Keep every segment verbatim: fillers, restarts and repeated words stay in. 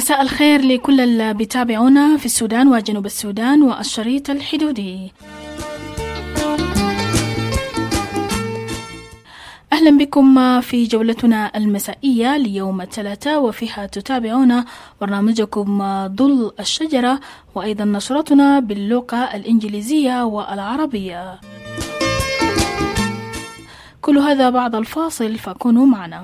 مساء الخير لكل اللي بيتابعونا في السودان وجنوب السودان والشريط الحدودي. أهلا بكم في جولتنا المسائية ليوم الثلاثاء، وفيها تتابعون برنامجكم ظل الشجرة وأيضا نشرتنا باللغة الإنجليزية والعربية. كل هذا بعد الفاصل، فكونوا معنا.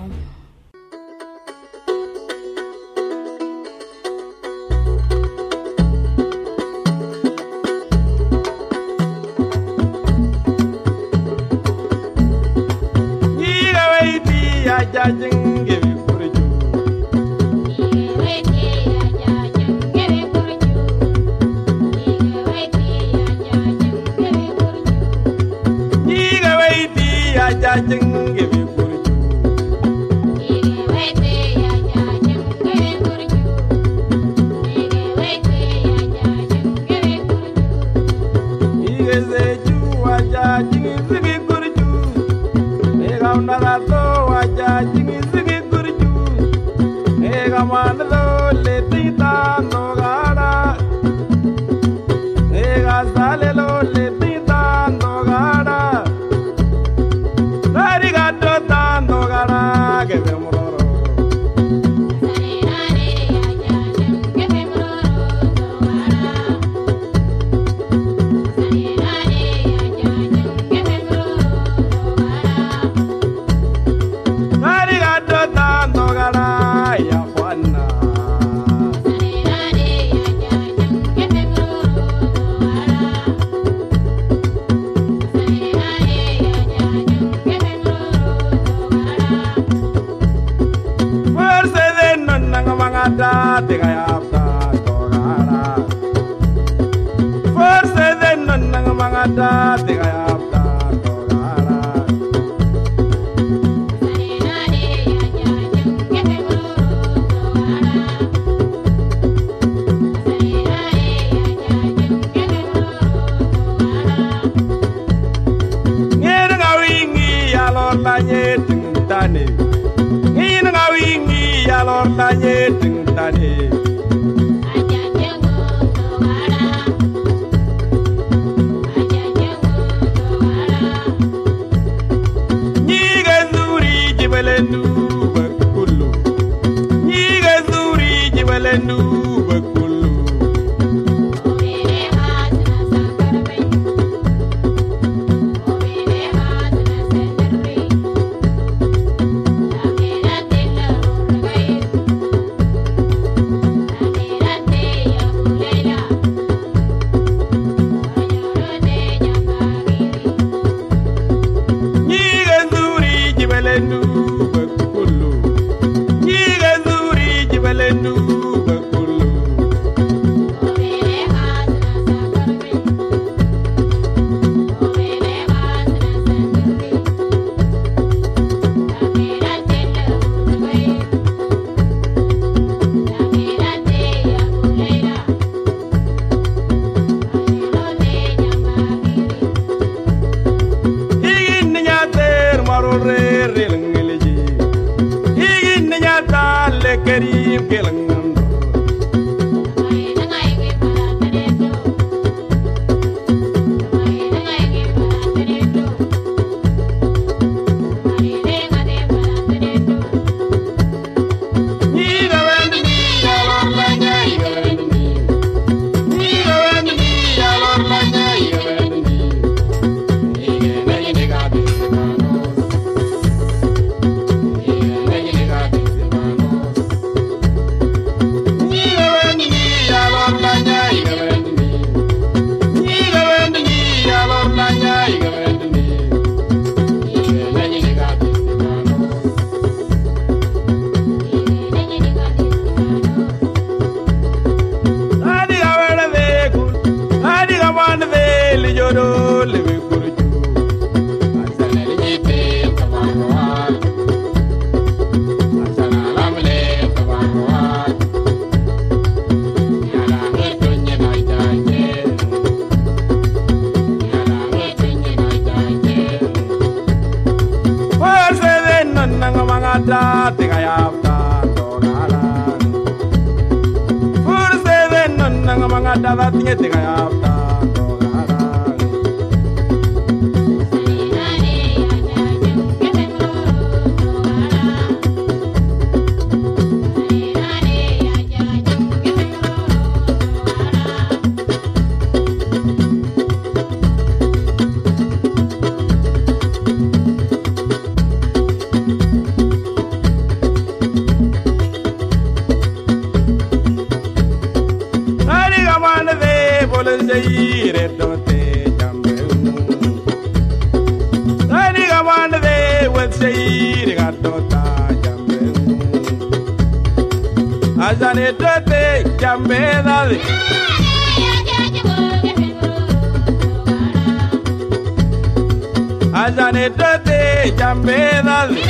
Ajane tote jambe dale Ajane tote jambe dale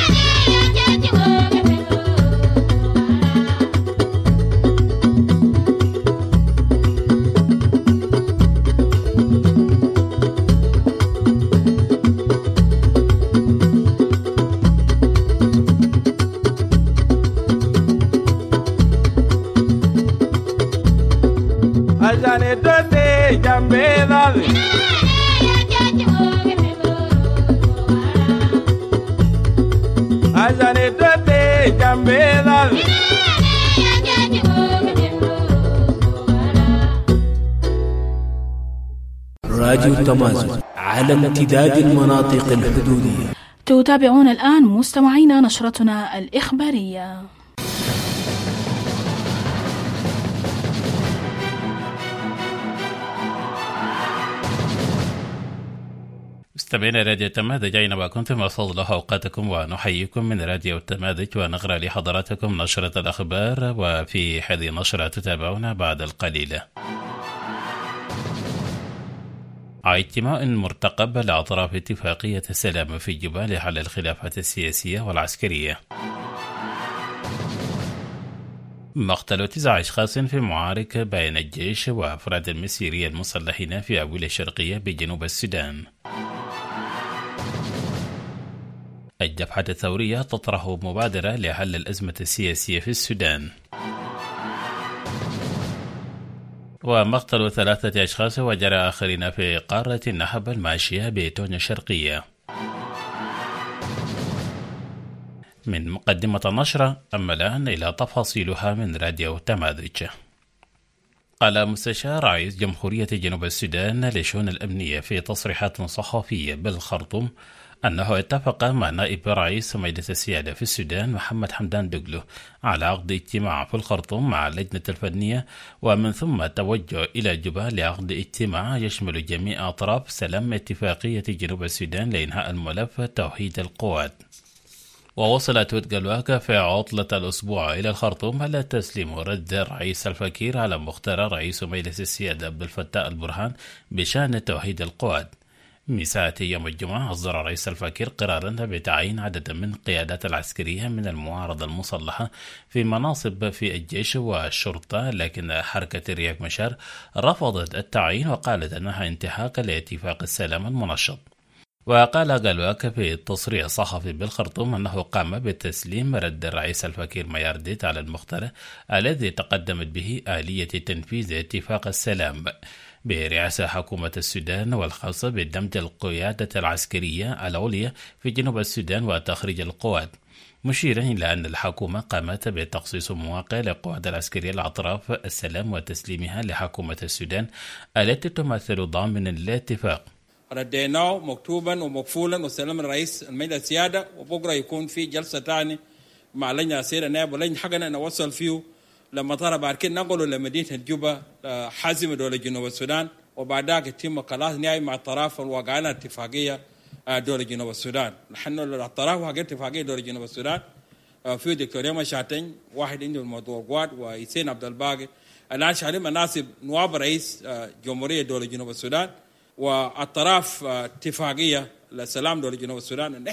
Ajane tote jambe dale Ajane tote jambe dale راديو التمازن على امتداد المناطق الحدودية. تتابعون الآن مستمعينا نشرتنا الإخبارية. مستمعينا راديو التماذج أينما ما كنتم أسعد الله أوقاتكم ونحييكم من راديو التماذج ونقرأ لحضراتكم نشرة الأخبار، وفي هذه النشرة تتابعون بعد القليل. اجتماع مرتقب لأطراف اتفاقية السلام في جوبا لحل الخلافات السياسية والعسكرية. مقتل تسع أشخاص في معارك بين الجيش وأفراد المسيرية المسلحين في أويل الشرقية بجنوب السودان. الجبهة الثورية تطرح مبادرة لحل الأزمة السياسية في السودان. ومقتل ثلاثة أشخاص وجرى آخرين في قارة النهب الماشية بتونيا الشرقية. من مقدمة النشرة، أما الآن إلى تفاصيلها من راديو تماذج. قال مستشار رئيس جمهورية جنوب السودان للشؤون الأمنية في تصريحات صحفية بالخرطوم أنه اتفق مع نائب رئيس مجلس السيادة في السودان محمد حمدان دقلو على عقد اجتماع في الخرطوم مع اللجنة الفنية، ومن ثم توجه إلى جوبا لعقد اجتماع يشمل جميع أطراف سلام اتفاقية جنوب السودان لإنهاء الملف توحيد القوات. ووصلت دقلو في عطلة الأسبوع إلى الخرطوم على تسليم رد الرئيس الفكير على مختار رئيس مجلس السيادة عبد الفتاح البرهان بشأن توحيد القوات. مساء يوم الجمعة أصدر الرئيس الفكير قرارا بتعيين عدد من القيادات العسكرية من المعارضة المسلحة في مناصب في الجيش والشرطة، لكن حركة رياك مشار رفضت التعيين وقالت أنها انتهاك لاتفاق السلام المنشط. وقال قالواك في التصريح الصحفي بالخرطوم أنه قام بتسليم رد الرئيس الفكير ميارديت على المختار الذي تقدمت به آلية تنفيذ اتفاق السلام برئاسة حكومة السودان، والخاصة بدمج القيادة العسكرية العليا في جنوب السودان وتخريج القوات، مشيرا إلى أن الحكومة قامت بتخصيص مواقع للقوات العسكرية لأطراف السلام وتسليمها لحكومة السودان التي تمثل ضامن الاتفاق. رديناه مكتوبا ومقفولا وسلام الرئيس المجلس السيادة، وبكرة يكون في جلسة تاني مع لجنة السيادة نائب ولجنة حقنا نوصل فيه لما ترى بعد كده نقلوا لمدينة جوبا حازمة دولة جنوب السودان، وبعد ذلك يتم خلاص نهائي مع الطرف وقعنا اتفاقية دولة جنوب السودان. نحن الطرف وقعنا اتفاقية دولة جنوب السودان في دكتور يما شاتين واحد عنده الموضوع قواد ويسين عبد الباقي الآن شغالين مناصب نواب رئيس جمهورية دولة جنوب السودان، والطرف اتفاقية لسلام دولة جنوب السودان. نحن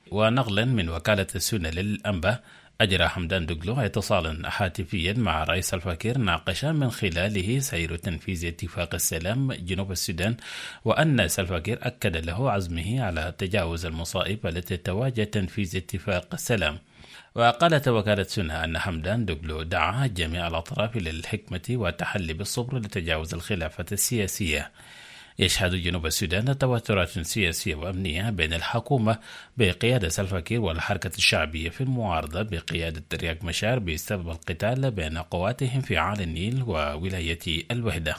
ونقلا من وكالة السنة للأنباء، أجرى حمدان دقلو اتصالا هاتفيا مع رئيس سلفا كير ناقشا من خلاله سير تنفيذ اتفاق السلام جنوب السودان، وأن سلفا كير أكد له عزمه على تجاوز المصائب التي تواجه تنفيذ اتفاق السلام. وقالت وكالة سنة أن حمدان دقلو دعا جميع الأطراف للحكمة والتحلي بالصبر لتجاوز الخلافات السياسية. يشهد جنوب السودان توترات سياسية وأمنية بين الحكومة بقيادة سلفا كير والحركة الشعبية في المعارضة بقيادة رياك مشار بسبب القتال بين قواتهم في عال النيل وولاية الوحدة.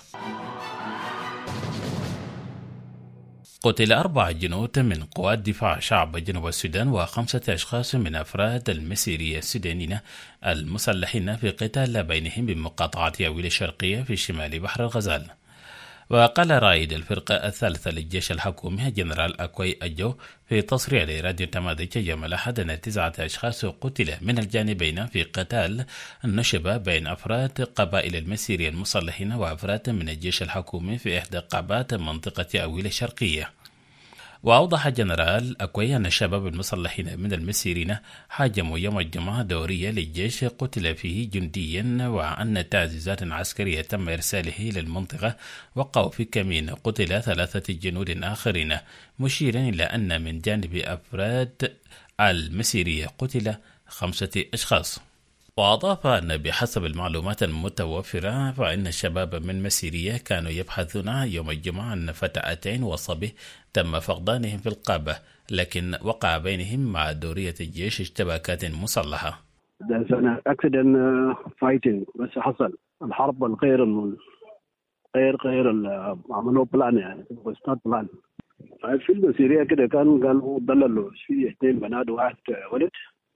قتل أربعة جنود من قوات دفاع شعب جنوب السودان وخمسة أشخاص من أفراد المسيرية السودانيين المسلحين في قتال بينهم بمقاطعة أويل الشرقية في شمال بحر الغزال. وقال رائد الفرقة الثالثة للجيش الحكومي جنرال أكوي أجو في تصريح لراديو تماديك يوم الأحد أن تسعة أشخاص قتل من الجانبين في قتال نشب بين أفراد قبائل المسيرية المسلحين وأفراد من الجيش الحكومي في إحدى قبات منطقة أويل الشرقية. وأوضح جنرال أكوي أن الشباب المسلحين من المسيرين هاجموا يوم الجمعة دورية للجيش قتل فيه جنديا، وأن تعزيزات عسكرية تم إرساله للمنطقة وقعوا في كمين قتل ثلاثة جنود آخرين، مشيرا إلى أن من جانب أفراد المسيرية قتل خمسة أشخاص. وأضاف أن بحسب المعلومات المتوفرة فإن الشباب من مسيرية كانوا يبحثون يوم الجمعة عن فتاتين وصبي تم فقدانهم في القابة، لكن وقع بينهم مع دورية الجيش اشتباكات مسلحة. accident fighting بس حصل الحرب الغير غير غير عملوا بلان يعني بستات بلان في المسيرية كده كانوا قالوا ضللوا في اثنين بنات وواحد ولد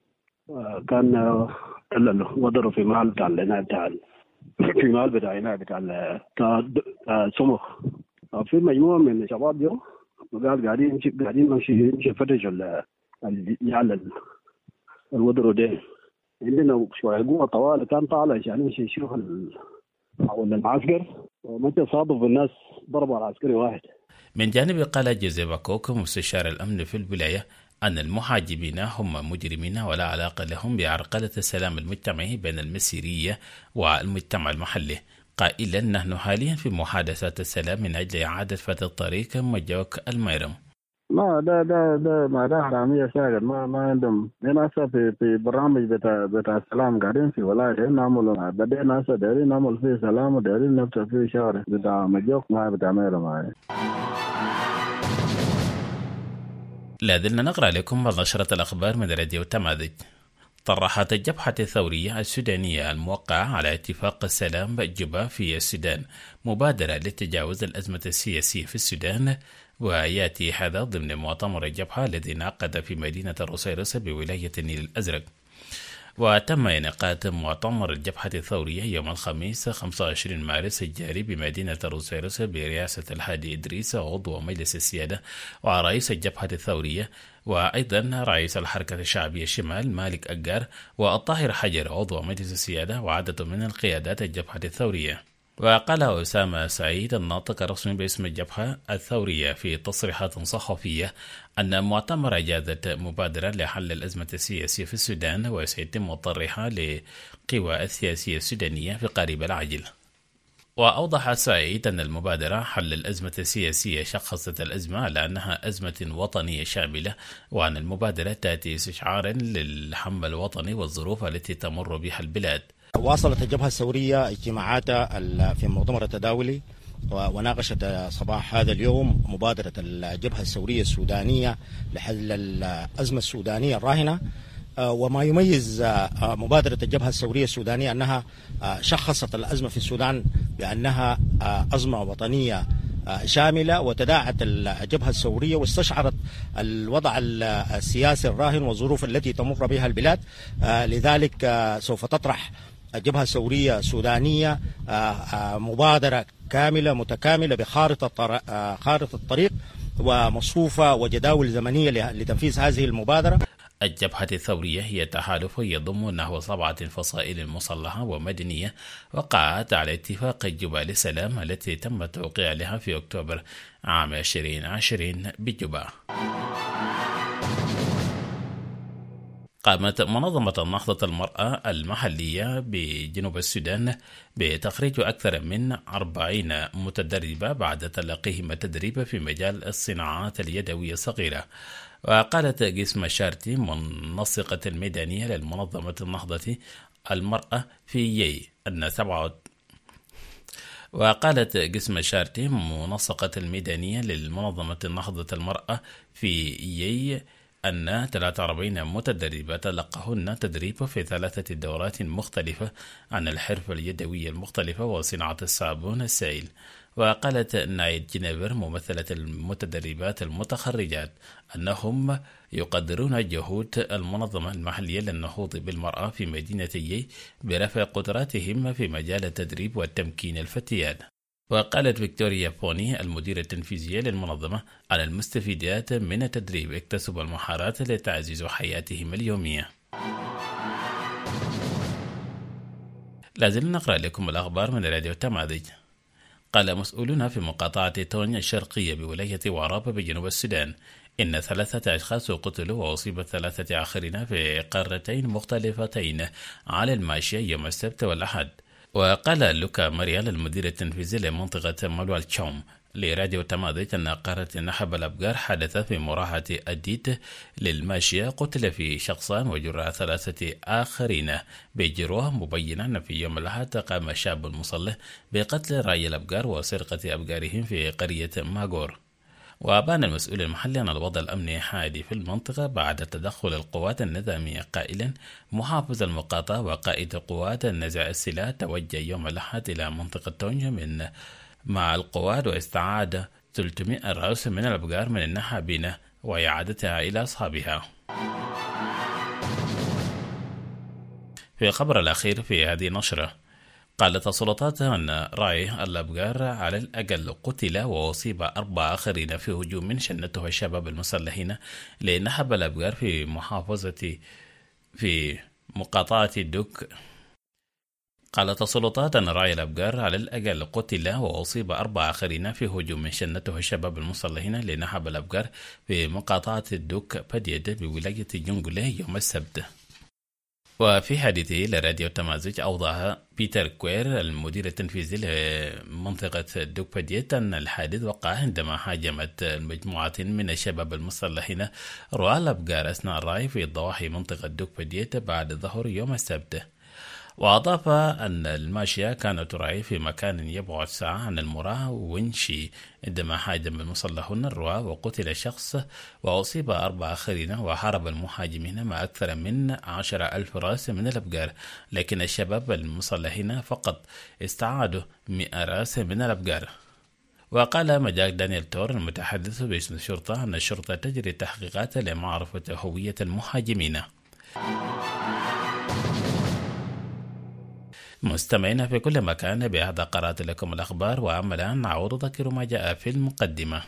كان ضللوا وضروا في محل بتاع العناية بتاع في محل بتاع العناية بتاع بتاع سمخ. في مجموعة من الشباب جو وقال قاعدين قاعدين نمشي نمشي نفتش العيال الوضروا ده. عندنا شوية قوة طوال كان طالع عشان يمشي يشوف العسكر ومتى صادف الناس ضربوا على عسكري واحد. من جانب قال جوزيف كوك مستشار الأمن في الولاية أن المحاجبين هم مجرمين ولا علاقة لهم بعرقلة السلام المجتمعي بين المسيرية والمجتمع المحلي، قائلا نحن حاليا في محادثات السلام من أجل إعادة فتح الطريق مجوك الميرم. ما ده ده ده ما ده حرامية ساكت ما ما عندهم. هنا في في برامج بتاع بتاع السلام قاعدين في ولاية نعمل بدينا هسه دايرين نعمل فيه سلام ودايرين نفتح فيه شارع بتاع مجوك ما بتاع ميرم معي. لازلنا نقرأ لكم نشرة الأخبار من راديو تمادج. طرحت الجبهة الثورية السودانية الموقعة على اتفاق السلام جوبا في السودان مبادرة لتجاوز الأزمة السياسية في السودان، ويأتي هذا ضمن مؤتمر الجبهة الذي انعقد في مدينة روسيرس بولاية النيل الأزرق. وتم انعقاد مؤتمر الجبهة الثورية يوم الخميس خمسة وعشرين مارس الجاري بمدينة روسيرس برئاسة الهادي إدريس عضو مجلس السيادة ورئيس الجبهة الثورية، وأيضا رئيس الحركة الشعبية الشمال مالك أجار والطاهر حجر عضو مجلس السيادة وعدد من القيادات الجبهة الثورية. وقال أسامة سعيد الناطق الرسمي باسم الجبهة الثورية في تصريحات صحفية أن مؤتمر إجازة مبادرة لحل الأزمة السياسية في السودان وسيتم طرحها لقوى السياسية السودانية في قريب العاجل. وأوضح سعيد أن المبادرة حل الأزمة السياسية شخصت الأزمة على أنها أزمة وطنية شاملة، وأن المبادرة تأتي استشعارا للهم الوطني والظروف التي تمر بها البلاد. واصلت الجبهة الثورية اجتماعاتها في المؤتمر التداولي وناقشت صباح هذا اليوم مبادرة الجبهة الثورية السودانية لحل الأزمة السودانية الراهنة. وما يميز مبادرة الجبهة الثورية السودانية أنها شخصت الأزمة في السودان بأنها أزمة وطنية شاملة، وتداعت الجبهة الثورية واستشعرت الوضع السياسي الراهن والظروف التي تمر بها البلاد. لذلك سوف تطرح الجبهة الثورية السودانية مبادرة كاملة متكاملة بخارطة خارطة الطريق ومصفوفة وجداول زمنية لتنفيذ هذه المبادرة. الجبهة الثورية هي تحالف يضم نحو سبعة فصائل مسلحة ومدنية وقعت على اتفاق جوبا للسلام التي تم التوقيع لها في أكتوبر عام ألفين وعشرين بجوبا. قامت منظمة النهضة المرأة المحلية بجنوب السودان بتخريج أكثر من أربعين متدربة بعد تلقيهم التدريب في مجال الصناعات اليدوية الصغيرة. وقالت قسم شارتي منسقة الميدانية للمنظمة النهضة المرأة في يي أن سبعة وقالت قسم شارتي منسقة الميدانية للمنظمة النهضة المرأة في يي أن ثلاثة وأربعين متدربة تلقهن تدريب في ثلاثة دورات مختلفة عن الحرفة اليدوية المختلفة وصناعة الصابون السائل. وقالت نايد جينيفر ممثلة المتدربات المتخرجات أنهم يقدرون جهود المنظمة المحلية للنهوض بالمرأة في مدينة يي برفع قدراتهم في مجال التدريب والتمكين الفتيات. وقالت فيكتوريا بوني المديرة التنفيذية للمنظمة على المستفيدات من التدريب اكتسبوا المهارات لتعزيز حياتهم اليومية. لازلنا نقرأ لكم الأخبار من راديو تماذج. قال مسؤولون في مقاطعة تونيا الشرقية بولاية وراب بجنوب السودان إن ثلاثة أشخاص قتلوا وأصيب ثلاثة آخرين في قارتين مختلفتين على الماشية يوم السبت والأحد. وقال لوكا مريال المدير التنفيذي لمنطقة ملوى الشوم لراديو تماذج أن قارة نحب الأبقار حدث في مراحة أديت للماشية قتل في شخصان وجرى ثلاثة آخرين بجروه، مبينا أن في يوم الأحد قام شاب مصلح بقتل راعي الأبقار وسرقة أبقارهم في قرية ماغور. وأبان المسؤول المحلي أن الوضع الأمني حادي في المنطقة بعد تدخل القوات النظامية، قائلا محافظ المقاطعة وقائد قوات النزع السلاح توجه يوم الأحد إلى منطقة تونجا من مع القوات واستعاد ثلاثمائة رأس من الأبقار من النحابين وإعادتها إلى أصحابها. في خبر الأخير في هذه النشرة، قالت السلطات أن راعي الأبقار على الأقل قتل وأصيب أربعة آخرين في هجوم شنته الشباب المسلحين لنحب الأبقار في محافظة في مقاطعة الدك. قالت السلطات أن راعي الأبقار على الأقل قتل وأصيب أربعة آخرين في هجوم شنته الشباب المسلحين لنحب الأبقار في مقاطعة الدك بديد بولاية جنجولة يوم السبت. وفي حديثه لراديو تمازج أوضح بيتر كوير المدير التنفيذي لمنطقة دوك بديت أن الحادث وقع عندما هاجمت مجموعة من الشباب المسلحين رعاة الأبقار أثناء الرعي في ضواحي منطقة دوك بديت بعد ظهر يوم السبت. وأضاف أن الماشية كانت ترعى في مكان يبعد ساعة عن المراه ونشي عندما هاجم المسلحون الرعاة وقتل شخص وأصيب أربعة آخرين، وحارب المهاجمين مع أكثر من عشرة ألف رأس من الأبقار، لكن الشباب المسلحين فقط استعادوا مئة رأس من الأبقار. وقال مجاك دانيال تور المتحدث باسم الشرطة أن الشرطة تجري تحقيقات لمعرفة هوية المهاجمين. مستمعين في كل مكان، بهذا قرأت لكم الأخبار، وأما الآن نعود نذكر ما جاء في المقدمة.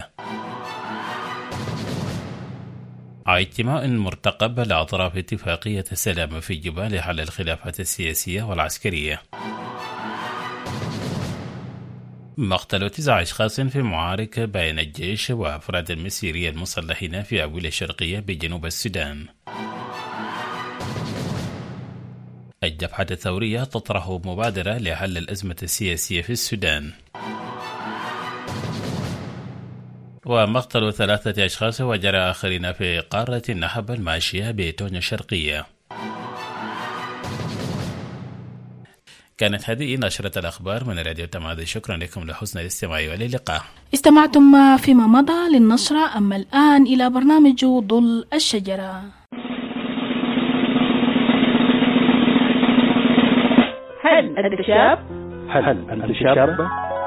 اجتماع مرتقب لأطراف اتفاقية السلام في جوبا لحل الخلافات السياسية والعسكرية. مقتل تسع أشخاص في معارك بين الجيش وأفراد المسيرية المسلحين في أويل الشرقية بجنوب السودان. الجبهة الثورية تطرح مبادرة لحل الأزمة السياسية في السودان. ومقتل ثلاثة أشخاص وجرى آخرين في قارة النحب الماشية بتونيا الشرقية. كانت هذه نشرة الأخبار من راديو تماذج، شكرا لكم لحسن الاستماع والى اللقاء. استمعتم فيما مضى للنشرة، أما الآن إلى برنامج ظل الشجرة. هل أنت شاب؟ هل أنت شاب؟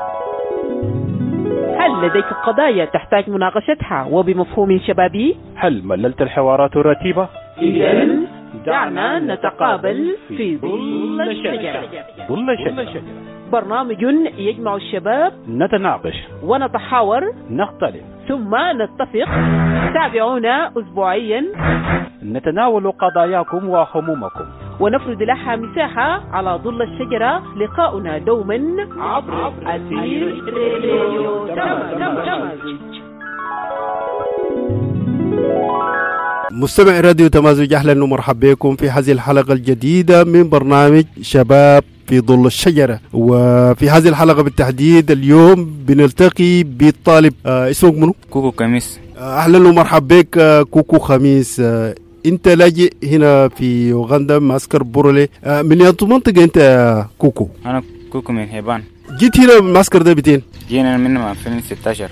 هل لديك قضايا تحتاج مناقشتها وبمفهوم شبابي؟ هل مللت الحوارات الرتيبة؟ إذن دعنا نتقابل في ظل الشجرة. ظل الشجرة برنامج يجمع الشباب، نتناقش ونتحاور، نختلف ثم نتفق. تابعونا أسبوعيا، نتناول قضاياكم وهمومكم ونفرد لها مساحة على ظل الشجرة. لقاؤنا دوما عبر أثير راديو تمازج. مستمع راديو تمازج، أهلا ومرحبا بكم في هذه الحلقة الجديدة من برنامج شباب في ظل الشجرة. وفي هذه الحلقة بالتحديد اليوم بنلتقي بالطالب آه اسمك منو؟ كوكو خميس. آه أهلا ومرحبا بك آه كوكو خميس. آه أنت لاجئ هنا في أوغندا معسكر بورولي. آه من أي منطقة أنت يا كوكو؟ أنا كوكو من هيبان. جيت هنا المعسكر ده بتين؟ جينا من ألفين وستة عشر.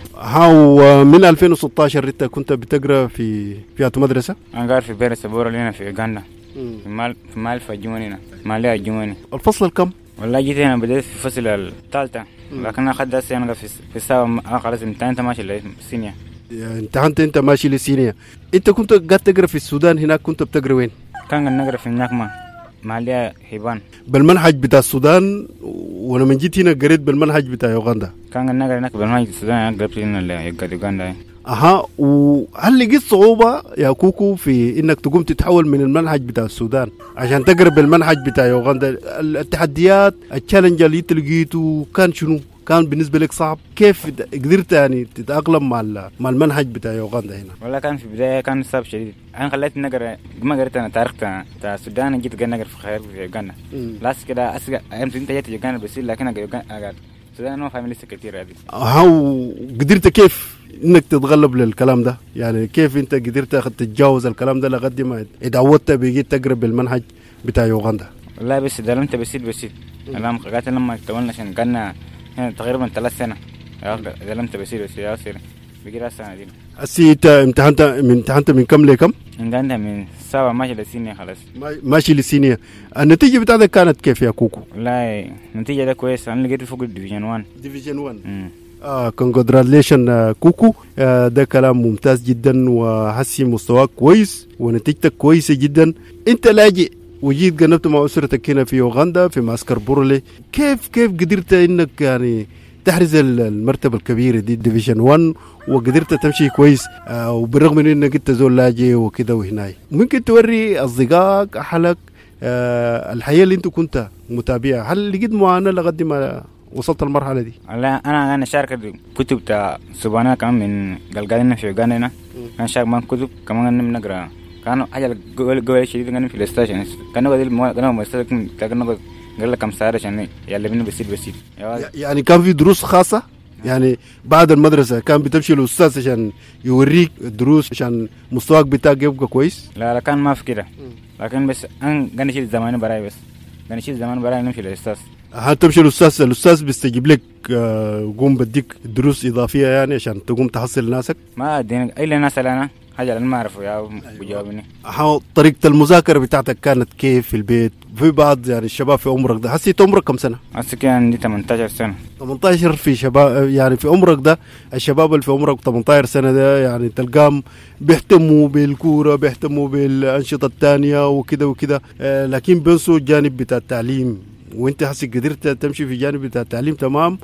ها من ألفين وستة عشر أنت كنت بتقرأ في في مدرسة؟ أنا قاعد في بيرس بورولي هنا في أوغندا. في مال في مال فجواني هنا مالي الجواني. الفصل كم؟ والله جيت هنا بديت في الفصل الثالثة، لكن أخذت هسه أنا في في الساعة أنا خلاص امتحنت ماشي للسينيا. امتحنت أنت ماشي للسينيا. أنت كنت قاعد تقرأ في السودان، هناك كنت بتقرأ وين؟ كان قاعد نقرأ في هناك ما مالي هيبان. بالمنهج بتاع السودان ولما جيت هنا قريت بالمنهج بتاع أوغندا؟ كان قاعد نقرأ هناك بالمنهج السودان، أنا قرأت هنا اللي أوغندا. أها، وهل لقيت صعوبة يا كوكو في إنك تقوم تتحول من المنهج بتاع السودان عشان تقرب المنهج بتاع أوغندا؟ التحديات التشالنج اللي تلقيته كان شنو؟ كان بالنسبة لك صعب؟ كيف قدرت يعني تتأقلم مع مع المنهج بتاع أوغندا هنا؟ والله كان في البداية كان صعب شديد. أنا خليت نقرأ ما قريت أنا تاريخ بتاع السودان، جيت قاعد نقرأ في خير في أوغندا. لاس كده أسرع أيام أنت جيت أوغندا بس لكن أنا السودان ما فاهم لسه كتير هذه. هاو قدرت كيف انك تتغلب للكلام ده؟ يعني كيف انت قدرت تتجاوز الكلام ده لغد ما اتعودت بقيت تقرب المنهج بتاع اوغندا؟ والله بس دلمت بسيط بسيط. لما قعدت لما تولنا عشان كنا تقريبا ثلاث سنة دلمت بسيط بسيط يا سير بقي السنة دي. هسي انت امتحنت امتحنت من كم لكم؟ امتحنت من سبعة ماشي للسينيا خلاص. ماشي للسينيا. النتيجة بتاعتك كانت كيف يا كوكو؟ والله النتيجة ده كويس، انا لقيت فوق الديفيجن واحد. ديفيجن واحد. اه كونجراتيليشن آه كوكو. آه ده كلام ممتاز جدا، وحسي مستواك كويس ونتيجتك كويسة جدا. انت لاجئ وجيت جنبت مع أسرتك هنا في أوغندا في معسكر بورولي، كيف كيف قدرت انك يعني تحرز المرتبة الكبيرة دي ديفيجن واحد وقدرت تمشي كويس آه وبالرغم من انك انت زول لاجئ وكده وهناي؟ ممكن توري اصدقائك اهلك آه الحياة اللي انت كنت متابعها، هل لقيت معاناة لغد ما وصلت المرحلة دي؟ لا انا انا شاركت كتب بتاع سبحانه كمان من قلقالنا في اوغندا هنا. انا شارك من كتب كمان نقرا، كانوا حاجه قوي شديد كان في الاستاشن، كانوا قاعدين كانوا مستلكم كانوا قال لك كم ساعه عشان يعلمنا بسيط بسيط. يعني كان في دروس خاصه يعني بعد المدرسه كان بتمشي الاستاذ عشان يوريك الدروس عشان مستواك بتاعك يبقى كويس؟ لا لا كان ما في كده، لكن بس انا قاعد اشيل زمان براي، بس قاعد اشيل زمان براي نمشي للاستاذ. هتمشي الاستاذ الاستاذ بيستجيب لك قوم بديك دروس اضافيه يعني عشان تقوم تحصل ناسك؟ ما اديني الا ناس انا حاجه انا ما اعرفه يا بجاوبني. طريقه المذاكره بتاعتك كانت كيف في البيت؟ في بعض يعني الشباب في عمرك ده، حسيت عمرك كم سنه؟ هسه كان عندي ثمانية عشر سنه. ثمانية عشر في شباب يعني في عمرك ده، الشباب اللي في عمرك ثمانية عشر سنه ده يعني تلقاهم بيهتموا بالكوره بيهتموا بالانشطه الثانيه وكده وكده، آه لكن بينسوا الجانب بتاع التعليم، وانت حسي قدرت تمشي في جانب بتاع التعليم تمام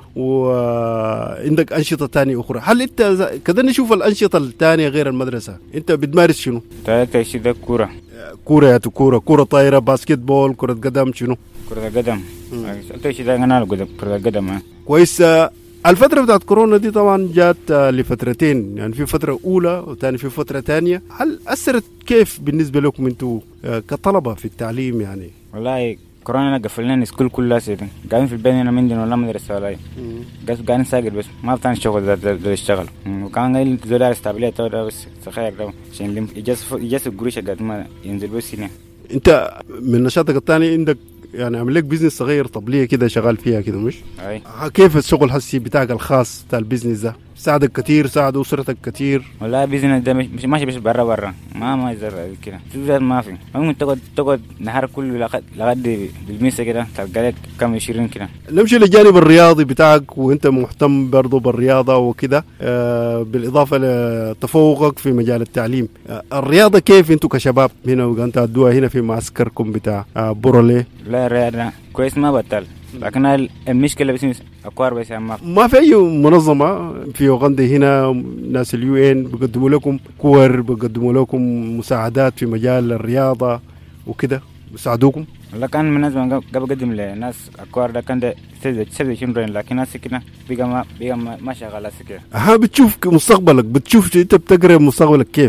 وعندك انشطه ثانيه اخرى. هل انت كذا نشوف الانشطه الثانيه غير المدرسه انت بتمارس شنو؟ ثلاثة شيء ده كوره كوره يا كوره كوره طايره باسكت بول كره قدم شنو؟ كره قدم. ثلاثة شيء ده انا كره قدم كويس. الفترة بتاعت كورونا دي طبعا جات لفترتين، يعني في فترة أولى وثاني في فترة ثانية، هل أثرت كيف بالنسبة لكم أنتوا كطلبة في التعليم يعني؟ والله كورونا قفلنا السكول كلها سيدنا، قاعدين في البيت هنا مندنا ولا مدرسة ولا قاعدين ساقط بس ما بتاعنا شغل ده ده يشتغل، وكان قايل زول استابيلية ده بس تخيل ده عشان يجلس يجلس القروش قاعد ما ينزل بس هنا. أنت من نشاطك الثاني عندك يعني عمل لك بزنس صغير طبلية كده شغال فيها كده مش؟ أي. كيف الشغل هسي بتاعك الخاص بتاع البزنس ده؟ ساعدك كتير، ساعد أسرتك كتير؟ والله بزنس ده مش ماشي بس برا برا ما ما يزر كده، في ما في ممكن تقعد تقعد نهار كله لغد لغد بالميسة كده تلقى لك كم عشرين كده. نمشي للجانب الرياضي بتاعك وأنت مهتم برضو بالرياضة وكده آه بالإضافة لتفوقك في مجال التعليم، آه الرياضة كيف أنتوا كشباب هنا وأنت أدوها هنا في معسكركم بتاع آه بورولي؟ لا الرياضة كويس ما بطل، لكن المشكلة بس أكوار بس ما ما في أي منظمة في أوغندا هنا ناس اليو إن بيقدموا لكم كور بيقدموا لكم مساعدات في مجال الرياضة وكده بيساعدوكم؟ لا كان من زمان قبل قدم لناس أكوار ده كان ده سبب سبب شمرين، لكن ناس كده بيجا ما بيجا ما شغال كده. ها بتشوف مستقبلك، بتشوف أنت بتقرأ مستقبلك كيف؟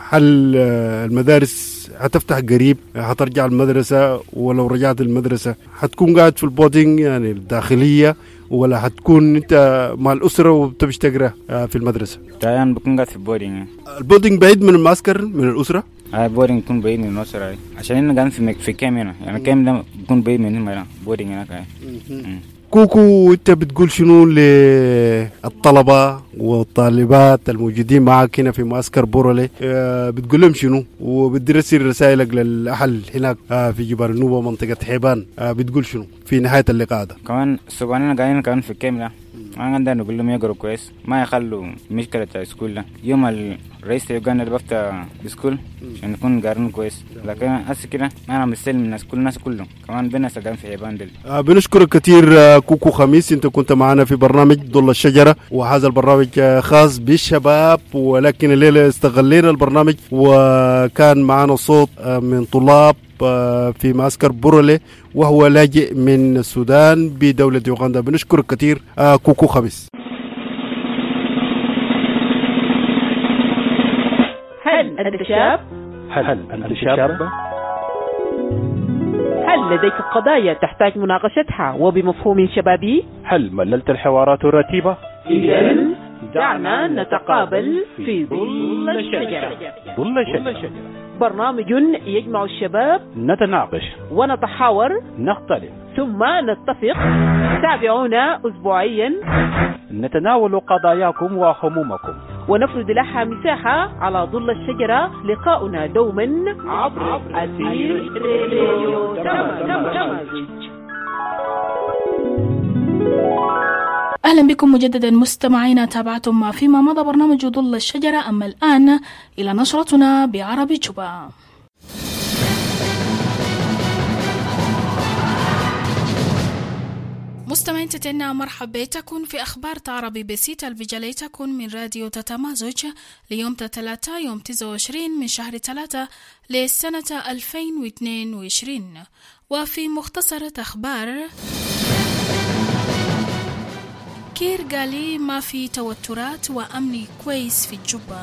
هل المدارس هتفتح قريب؟ هترجع المدرسة؟ ولو رجعت المدرسة هتكون قاعد في البودينج يعني الداخلية، ولا هتكون انت مع الأسرة وبتمشي تقرأ في المدرسة؟ انا بكون قاعد في البودينج. البودينج بعيد من المعسكر من الأسرة؟ اه البودينج بيكون بعيد من الأسرة عشان انا قاعد في في كام هنا، يعني كام ده بيكون بعيد من هنا بودينج هناك. كوكو انت بتقول شنو للطلبة والطالبات الموجودين معك هنا في معسكر بورولي؟ اه بتقول لهم شنو؟ وبترسل رسائلك للأهل هناك اه في جبال النوبة منطقة حيبان، اه بتقول شنو في نهاية اللقاء ده؟ كمان سبحاننا قاعدين كمان في الكاملة، ما عندنا نقول لهم يقروا كويس، ما يخلوا مشكلة السكول ده. يوم الرئيس يوغانا اللي بفتح بسكول عشان نكون قارين كويس، لكن هسه كده ما انا مستلم الناس كل الناس كلهم كمان بينا سجان في حيبان دل. آه بنشكرك كثير آه كوكو خميس، انت كنت معنا في برنامج ضل الشجرة، وهذا البرنامج آه خاص بالشباب، ولكن الليلة استغلينا البرنامج وكان معنا صوت آه من طلاب في معسكر بورولي وهو لاجئ من السودان بدولة يوغندا. بنشكرك كثير آه كوكو خميس. هل أنت شاب؟ هل أنت شاب؟ هل لديك قضايا تحتاج مناقشتها وبمفهوم شبابي؟ هل مللت الحوارات الرتيبة؟ إذن دعنا نتقابل في ظل الشجرة. ظل الشجرة برنامج يجمع الشباب، نتناقش ونتحاور، نختلف، ثم نتفق. تابعونا أسبوعيا نتناول قضاياكم وهمومكم ونفرد لها مساحة على ظل الشجرة. لقاؤنا دوما عبر أثير راديو تمازج. أهلا بكم مجددا مستمعينا، تابعتم ما فيما مضى برنامج ظل الشجرة. أما الآن إلى نشرتنا بعربي جوبا. مستمعين تتنا مرحبا بكم في أخبار عربي بسيطة الفيجاليتكم من راديو تتمازج ليوم ثلاثة يوم تسعة وعشرين من شهر ثلاثة لسنة ألفين واثنين وعشرين. وفي مختصرة أخبار، كير قالي ما في توترات وأمني كويس في الجوبة.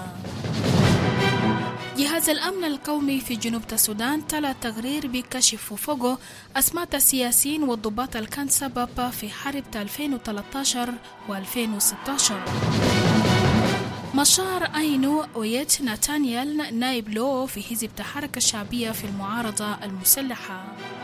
جهاز الأمن القومي في جنوب السودان تلا تقرير بكشف فوقه أسماء السياسيين والضباط اللي كان سبب في حرب ألفين وثلاثة عشر و ألفين وستة عشر. مشار أينو ويت ناتانيال نائب لو في حزب الحركة الشعبية في المعارضة المسلحة.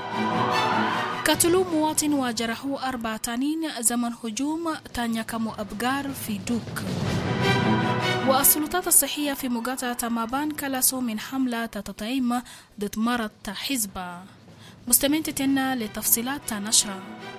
قتلوا مواطن وجرحوا أربع تانين زمن هجوم تانيكمو أبقار في دوك. والسلطات الصحية في مقاطعة مابان كلسوا من حملة تطعيم ضد مرض حزبة. مستمعين تتنا لتفصيلات نشرة.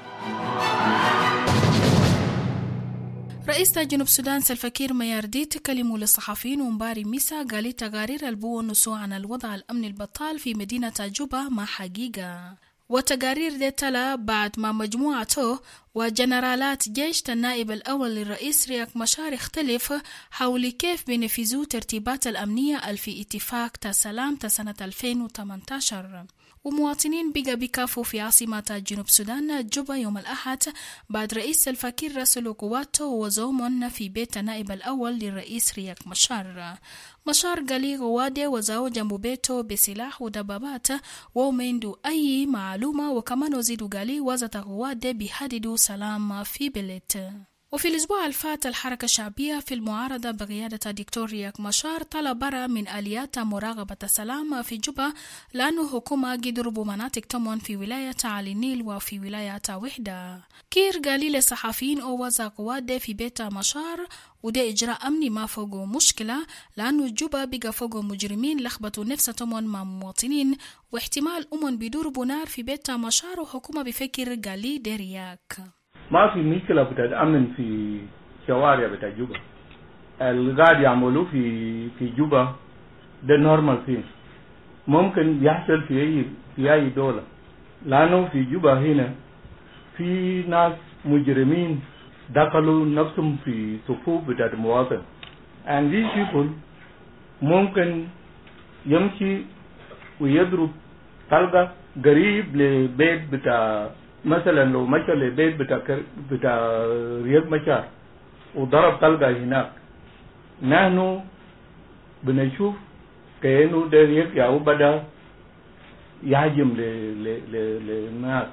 رئيس جنوب السودان سلفا كير ميارديت كلموا للصحفيين ومباري ميسا قالي تقارير البو نسو عن الوضع الأمني البطال في مدينة جوبا ما حقيقة. وتقارير دي تلا بعد ما مجموعته وجنرالات جيش النائب الأول للرئيس رياك مشار اختلف حول كيف بينفذوا ترتيبات الأمنية في اتفاق تسلام سنة ألفين وثمانية عشر. ومواطنين بقى بكافوا في عاصمة جنوب السودان جوبا يوم الأحد بعد رئيس سلفا كير راسلوا قواته وزومن في بيت النائب الأول للرئيس رياك مشار. مشار قالي قواده وزاو جنب بيته بسلاح ودبابات ومندو أي معلومة، وكمان وزيدوا قالي وزت قواده بيحددوا سلام في بلد. وفي الأسبوع الفات الحركة الشعبية في المعارضة بقيادة الدكتور رياك مشار طلب من آليات مراقبة السلام في جوبا، لأنه حكومة قد ضربوا مناطق تمون في ولاية علي النيل وفي ولاية وحدة. كير قال للصحفيين أو وزا قواد في بيت مشار وده إجراء أمني ما فوقه مشكلة، لأنه جوبا بقى فوقه مجرمين لخبطوا نفسهم مع مواطنين، واحتمال أمن بيضربوا نار في بيت مشار وحكومة بفكر قالي ده رياك. ما في مشكلة بتاع أمن في شوارع بتاع جوبا. القاعد يعملوه في في جوبا ده نورمال فيه، ممكن يحصل في أي في أي دولة، لأنه في جوبا هنا في ناس مجرمين دخلوا نفسهم في صفوف بتاع المواطن. and these people ممكن يمشي ويضرب طلقة قريب لبيت بتاع، مثلا لو مشى لبيت بتاع بتاع رياض مشار وضرب طلقة هناك، نحن بنشوف كأنه ده يرجع وبدأ يهاجم للناس.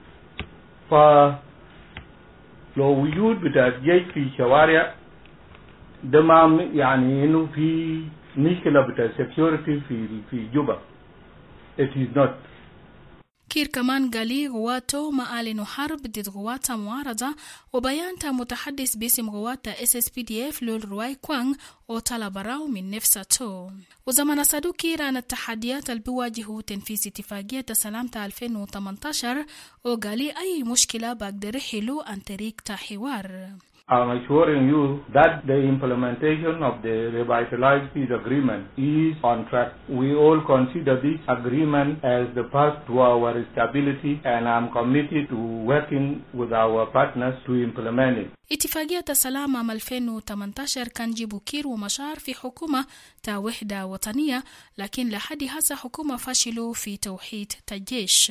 فلو وجود بتاع الجيش في شوارع ده ما يعني إنه في مشكلة بتاع security في في جوبا. It is not. كير كمان قالي غواته ما أعلنوا حرب ضد غوات معارضة، وبيان متحدث باسم غوات اس اس بي دي اف لول رواي كوانغ وطلب راو من نفسه. وزمن صدو كير عن التحديات اللي بيواجهوا تنفيذ اتفاقية سلامة ألفين وثمانية عشر، وقالي أي مشكلة بقدر يحلوا عن طريق حوار. I'm assuring you that the implementation of the revitalized peace agreement is on track. We all consider this agreement as the path to our stability, and I'm committed to working with our partners to implement it. اتفاقية السلام عام ألفين وثمانية عشر كان جيبو كير ومشار في حكومة تا وحدة وطنية، لكن لحد هذا حكومة فشلوا في توحيد الجيش.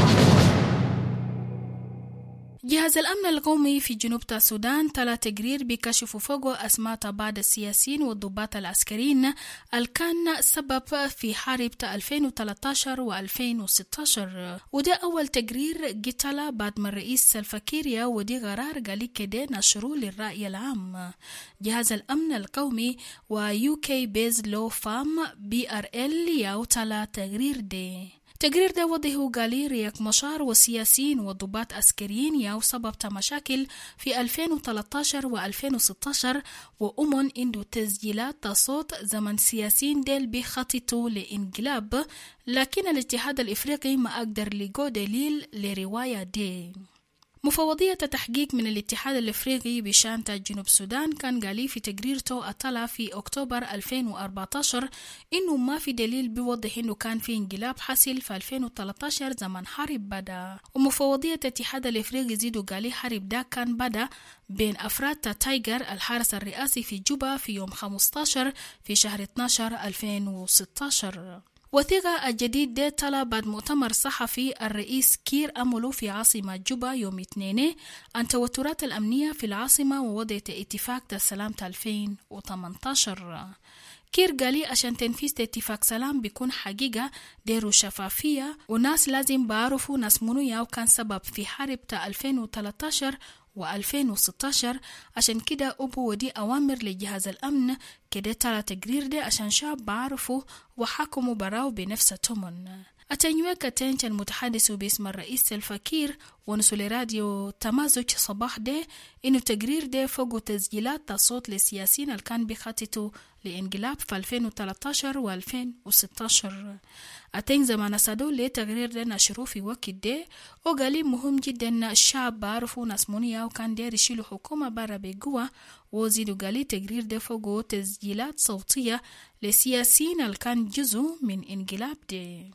جهاز الأمن القومي في جنوب السودان تلا تقرير بكشف فوقه أسماء بعض السياسيين والضباط العسكريين اللي كان سبب في حرب ألفين وثلاثة عشر و ألفين وستة عشر، وده أول تقرير قتل بعد ما الرئيس سلفا كير ودي قرار قال كده نشره للرأي العام. جهاز الأمن القومي ويو كي بيز لو فام بي ار ال ياو تلا تقرير ده. تقرير ده وضعه قالي رياك مشار وسياسيين وضباط عسكريين ياو سبب مشاكل في ألفين وثلاثة عشر و ألفين وستة عشر، وأمن اندو تسجيلات صوت زمن سياسيين ديل بخططوا لإنقلاب، لكن الاتحاد الإفريقي ما أقدر لقو دليل لرواية دي. مفوضية التحقيق من الاتحاد الافريقي بشان جنوب السودان كان قالي في تقريرته اطلع في اكتوبر ألفين وأربعة عشر انه ما في دليل بيوضح انه كان في انقلاب حصل في ألفين وثلاثة عشر زمن حرب بدا. ومفوضية الاتحاد الافريقي زيدوا قالي حرب ده كان بدا بين افراد تايجر الحارس الرئاسي في جوبا في يوم خمسة عشر في شهر اثني عشر ألفين وستة عشر. وثيقة الجديد ده طلع بعد مؤتمر صحفي الرئيس كير أمله في عاصمة جوبا يوم اثنين عن توترات الأمنية في العاصمة ووضع اتفاق السلام ألفين وثمانية عشر. كير قالي عشان تنفيذ اتفاق سلام بيكون حقيقة ديرو شفافية، وناس لازم بعرفوا ناس منو ياو كان سبب في حرب ألفين وثلاثة عشر و ألفين وستة عشر. عشان كده أبو ودي أوامر لجهاز الأمن كده ترى تقرير ده عشان شعب بعرفوا وحكموا براو بنفسهم. أتنيوك أتنش المتحدث باسم الرئيس سلفا كير ونسول راديو تمازج صباح ده إنه تقرير ده فوق تسجيلات الصوت للسياسيين اللي كان بيخططوا لإنقلاب في ألفين وثلاثة عشر و ألفين وستة عشر. أتين زمان سادو ليه تقرير ده نشروه في وقت ده، وقالي مهم جدا الشعب بعرفوا ناس منيا وكان داير يشيلوا حكومة برا بقوة، وزيدوا قالي تقرير ده فوق تسجيلات صوتية لسياسيين اللي كان جزء من انقلاب ده.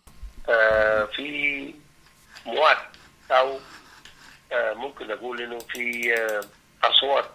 آه في مواد أو آه ممكن أقول إنه في آه أصوات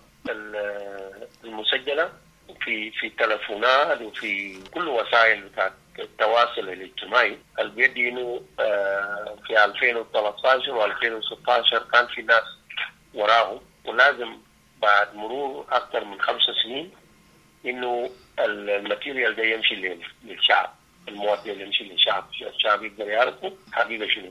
المسجلة في في تلفونات وفي كل وسائل التواصل الاجتماعي اللي بيدي إنه آه في ألفين وثلاثة عشر و ألفين وستة عشر كان في ناس وراهم، ولازم بعد مرور أكثر من خمس سنين إنه الماتيريال ده يمشي للشعب، المواد اللي يمشي للشعب، الشعب يقدر يعرفه حقيقة شنو.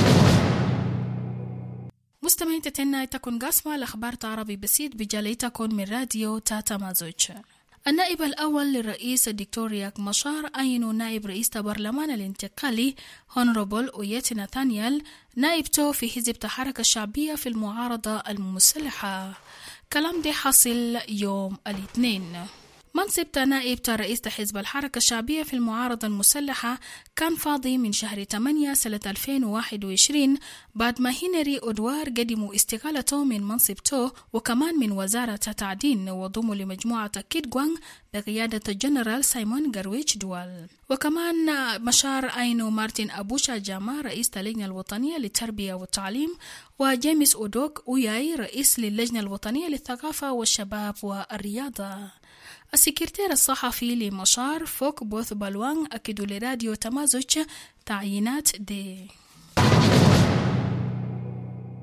مستمعين تتنا تكون قسمة الأخبار عربي بسيط بجاليتكم من راديو تاتا مازوتش. النائب الأول للرئيس الدكتور رياك مشار عينوا نائب رئيس البرلمان الانتقالي هونربل أويت ناتانيال نائبته في حزب الحركة الشعبية في المعارضة المسلحة. كلام ده حصل يوم الاثنين. منصب نائب رئيس حزب الحركة الشعبية في المعارضة المسلحة كان فاضي من شهر ثمانية سنة ألفين وواحد وعشرين بعد ما هنري أدوار قدموا استقالته من منصبته وكمان من وزارة التعدين وضموا لمجموعة كيدغوانغ بقيادة الجنرال سايمون غارويتش دوال. وكمان مشار عينو مارتن أبوشا جاما رئيس اللجنة الوطنية للتربية والتعليم وجيمس أودوك وياي رئيس للجنة الوطنية للثقافة والشباب والرياضة. السكرتير الصحفي لمشار فوك بوث بالوان أكدوا لراديو تمازوتش تعيينات دي.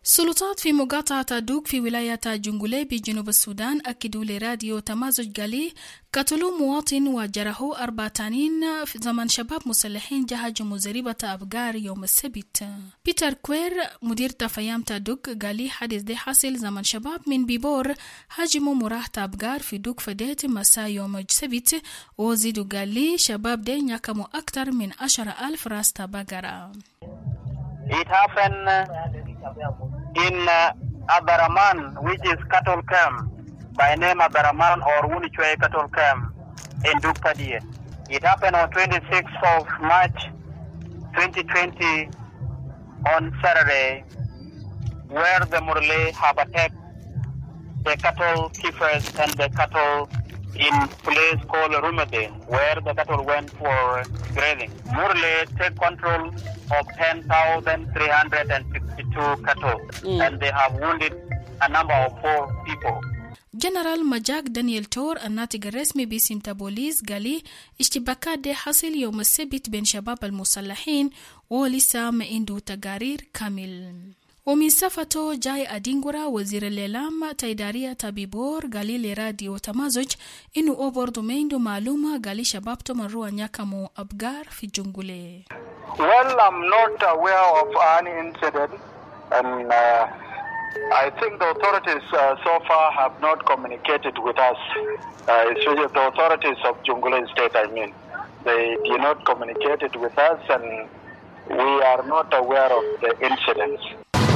سلطات في مقاطعة دوك في ولاية جنجولي بجنوب السودان أكدوا لراديو تمازج قالي قتلوا مواطن وجرحوا أربع تانين في زمن شباب مسلحين جهجوا مزربة أبقار يوم السبت. بيتر كوير مدير تفايام تادوك قالي حادث دي حاصل زمن شباب من بيبور هاجموا مراه أبقار في دوك فديت مساء يوم السبت، وزيدوا قالي شباب دي نيكموا أكتر من عشرة ألف راس بقرة. It happened in uh, Abaraman, which is cattle camp, by name Abaraman or Wunichwe cattle camp in Dukpadie. It happened on twenty-sixth of March twenty twenty on Saturday, where the Murle have attacked the cattle keepers and the cattle in place called Rumade, where the cattle went for grazing. Murle take control of ten thousand three hundred sixty-two cattle, mm. and they have wounded a number of four people. جنرال مجاك دانيال تور الناطق الرسمي باسم تابوليس قالي اشتباكات دي حصل يوم السبت بين شباب المسلحين ولسه ما عنده تقارير كامل. ومن صفته جاي أدينغورا وزير الإعلام تايدارية تابيبور قالي لراديو تمازج إنه أو برضو ما عنده معلومة قالي شباب تمروا نياكمو أبقار في جنجولي. Well, I'm not aware of any incident, and uh, I think the authorities uh, so far have not communicated with us, uh, especially the authorities of Jungule State, I mean. They did not communicate with us, and we are not aware of the incidents.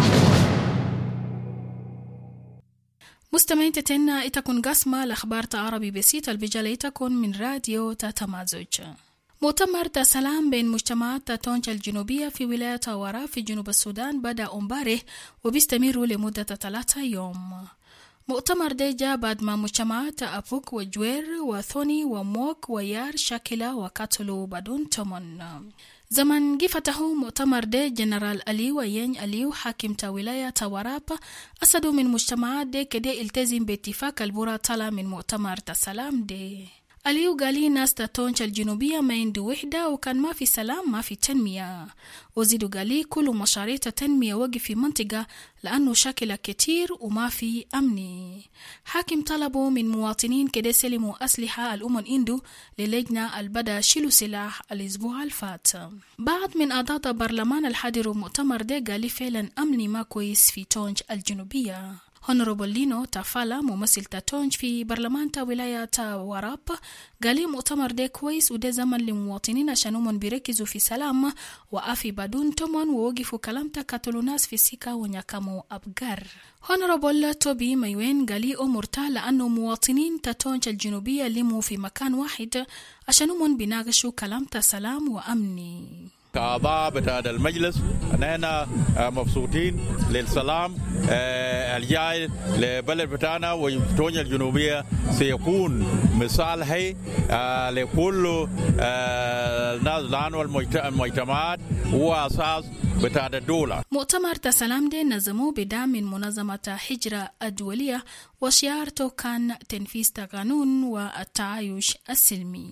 مستمعين تتنا إتكون قسمة الأخبار عربي بسيطة البجالة تكون من راديو تاتمازوج. مؤتمر تسلام بين مجتمعات تونجا الجنوبية في ولاية ورا في جنوب السودان بدأ امبارح وبيستمر لمدة ثلاثة يوم. مؤتمر ده جاء بعد ما مجتمعات أبوك وجوير وثوني وموك ويار شاكلة وكاتلو بدون تومن. زمن جفتهم مؤتمر ده جنرال ألي وين أليو حاكم تا ولاية وراب أسدوا من مجتمعات ده كده التزم باتفاق البورا طلع من مؤتمر تسلام ده. أليو قالي ناس تونجا الجنوبية ما عنده وحدة وكان ما في سلام ما في تنمية، وزيدوا قالي كل مشاريع التنمية وقف في منطقة لأنه شاكلة كتير وما في أمني. حاكم طلبوا من مواطنين كده سلموا أسلحة الأمن إندو للجنة البدا شيلوا سلاح الأسبوع الفات. بعد من أعضاء برلمان الحاضر مؤتمر ده قالي فعلا أمني ما كويس في تونج الجنوبية. هونروبل لينو تافالا ممثل تاتونج في برلمان تا ولاية وراب قالي مؤتمر ده كويس وده زمن لمواطنين عشان هم بيركزوا في سلام وآفي بدون تمن ووقفوا كلام تقتلوا ناس في سيكا ونياكموا أبقار. هونروبل توبي ميوين قالي أمرتا لأنه مواطنين تاتونج الجنوبية لموا في مكان واحد عشان هم بيناقشوا كلام تسلام وأمني. كأعضاء بتاع المجلس أننا مبسوطين للسلام الجاي لبلد بتاعنا وتونيا الجنوبية سيكون مثال حي لكل الناس الآن والمجتمعات وأساس بتاع الدولة. مؤتمر تسلام ده نظموه بدعم من منظمة هجرة الدولية وشيارته كان تنفيذ قانون والتعايش السلمي.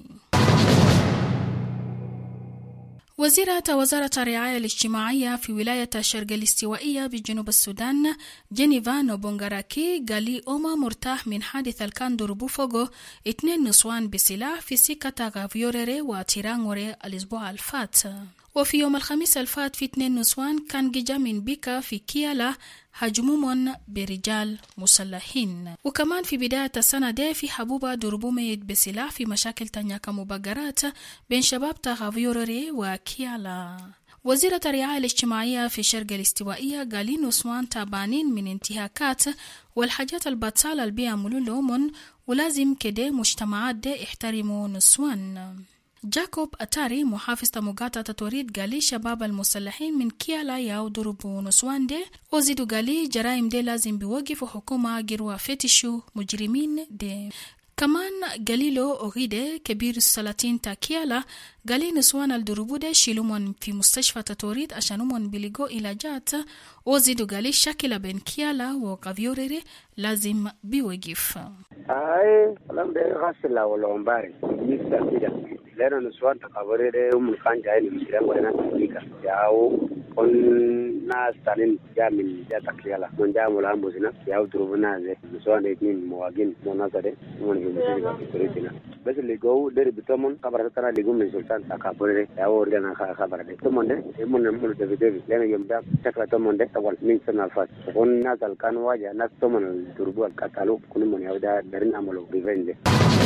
وزيرة وزارة الرعاية الاجتماعية في ولاية الشرق الاستوائية بجنوب السودان جينيفا نوبونغاراكي قالي أوما مرتاح من حادث الكان ضربوا فوقه اثنين نسوان بسلاح في سكة غافيوريري وتيرانغوري الأسبوع الفات. وفي يوم الخميس الفات في اثنين نسوان كان جيجا من بيكا في كيالا هجمومون برجال مسلحين. وكمان في بداية السنة دي في حبوبة ضربوا ميت بسلاح في مشاكل تانية كمباجرات بين شباب تغافيوريري وكيالا. وزيرة الرعاية الاجتماعية في الشرق الاستوائية قالي نسوان تابانين من انتهاكات والحاجات البطالة اللي بيعملوا لهم ولازم كده مجتمعات دي احترموا نسوان. جاكوب أتاري محافظ مقاطعة توريد قالي شباب المسلحين من كيالا ياو ضربوا نسوان دي وزيدوا قالي جرائم دي لازم بيوقفوا حكومة جروا فتشوا مجرمين دي. كمان قاليلو أغيدي كبير السلاطين تا كيالا قالي نسوان الضربو دي شيلومون في مستشفى توريد عشانومون بيلقوا علاجات وزيدوا قالي شاكلة بين كيالا وغافيوريري لازم بيوقف. اي كلام ده غسل ولا امبارح يسا كده لأن نسوان تقابري ده من كان جاي من سيران ولا ناس ياو kon nas tanin jamin ja takiyala mon jamul ambusina ya udrubuna ze so ne min mawagin mon nasade mon himu diga kuritina bes le go der bitomon kabara tara le gum sultan takabore ya organa khabara de to mon de mon mon de de lena yom da takra to mon de tawal min sana fat on nasal kan waja nas to mon turbu al katalu kun mon yawda darin amalo revenge.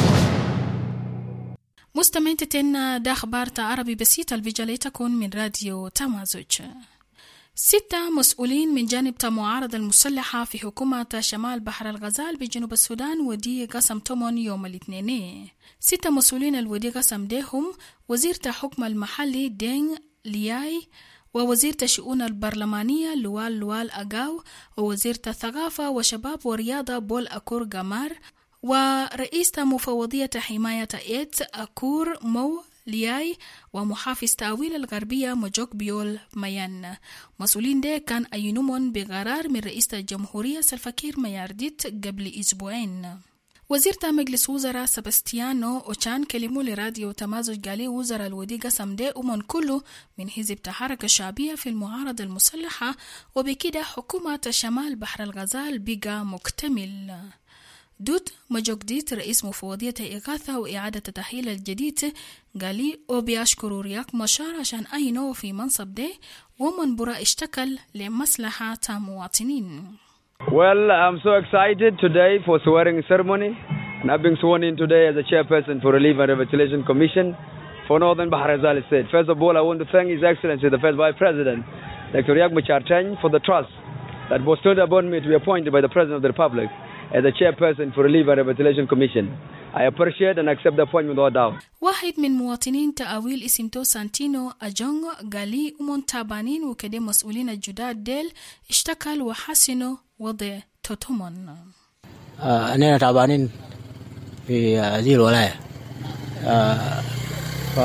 مستمعين تتنا دا أخبار عربي بسيطة الفيجالي تكون من راديو تمازوج. ستة مسؤولين من جانب المعارضة المسلحة في حكومة شمال بحر الغزال بجنوب السودان ودي قسم تومون يوم الاثنين. ستة مسؤولين الودي قسم ديهم وزير الحكم المحلي دين لياي ووزير الشؤون البرلمانية لوال لوال أغاو ووزير الثقافة وشباب ورياضة بول أكور غمار ورئيس مفوضية حماية إيدز أكور مو لياي ومحافظ تأويل الغربية مجوك بيول ميان. مسؤولين ده كان أينومون بقرار من رئيس الجمهورية سلفاكير ميارديت قبل أسبوعين. وزير مجلس وزراء سباستيانو أوشان كلموا لراديو تمازج قالي وزراء الودي قسم ده أمون كله من حزب الحركة الشعبية في المعارضة المسلحة وبكده حكومة شمال بحر الغزال بقى مكتمل. دود مجوكديت رئيس مفوضية إغاثة وإعادة التأهيل الجديد قالي وبيشكروا رياك مشار عشان أينو في منصب ده ومن برا اشتكل لمصلحة مواطنين. Well, I'm so excited today for swearing ceremony and I've been sworn in today as a chairperson for Relief and Revitalization Commission for Northern Bahr el Ghazal State. First of all, I want to thank His Excellency, the First Vice President, Doctor Riek Machar Teny, for the trust that was bestowed upon me to be appointed by the President of the Republic as a chairperson for Relief and Revitalization Commission. I appreciate and accept the appointment without doubt. واحد من مواطنين تأويل اسمتو سانتينو أجونغ قالي أمون تابانين وكده مسؤولين الجداد ديل اشتكل وحسنوا وضع توتومون. آه أنا تابانين في هذه الولاية. آه ف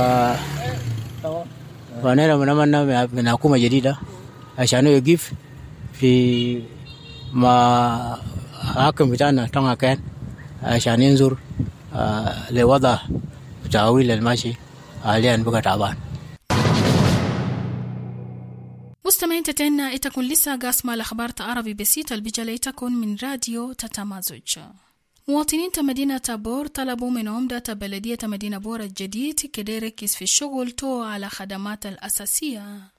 فأنا منامنا من حكومة جديدة عشان يجيف في ما حاكم بتاعنا تونغا كان عشان ينظر آه لوضع تأويل الماشي حاليا بقى تعبان. مستمعين تتنا تكون لسه قاسمة الأخبار عربي بسيطة البجالي تكون من راديو تتمازج. مواطنين مدينة بور طلبوا من عمدة بلدية مدينة بور الجديد كده يركز في الشغل تو على خدمات الأساسية.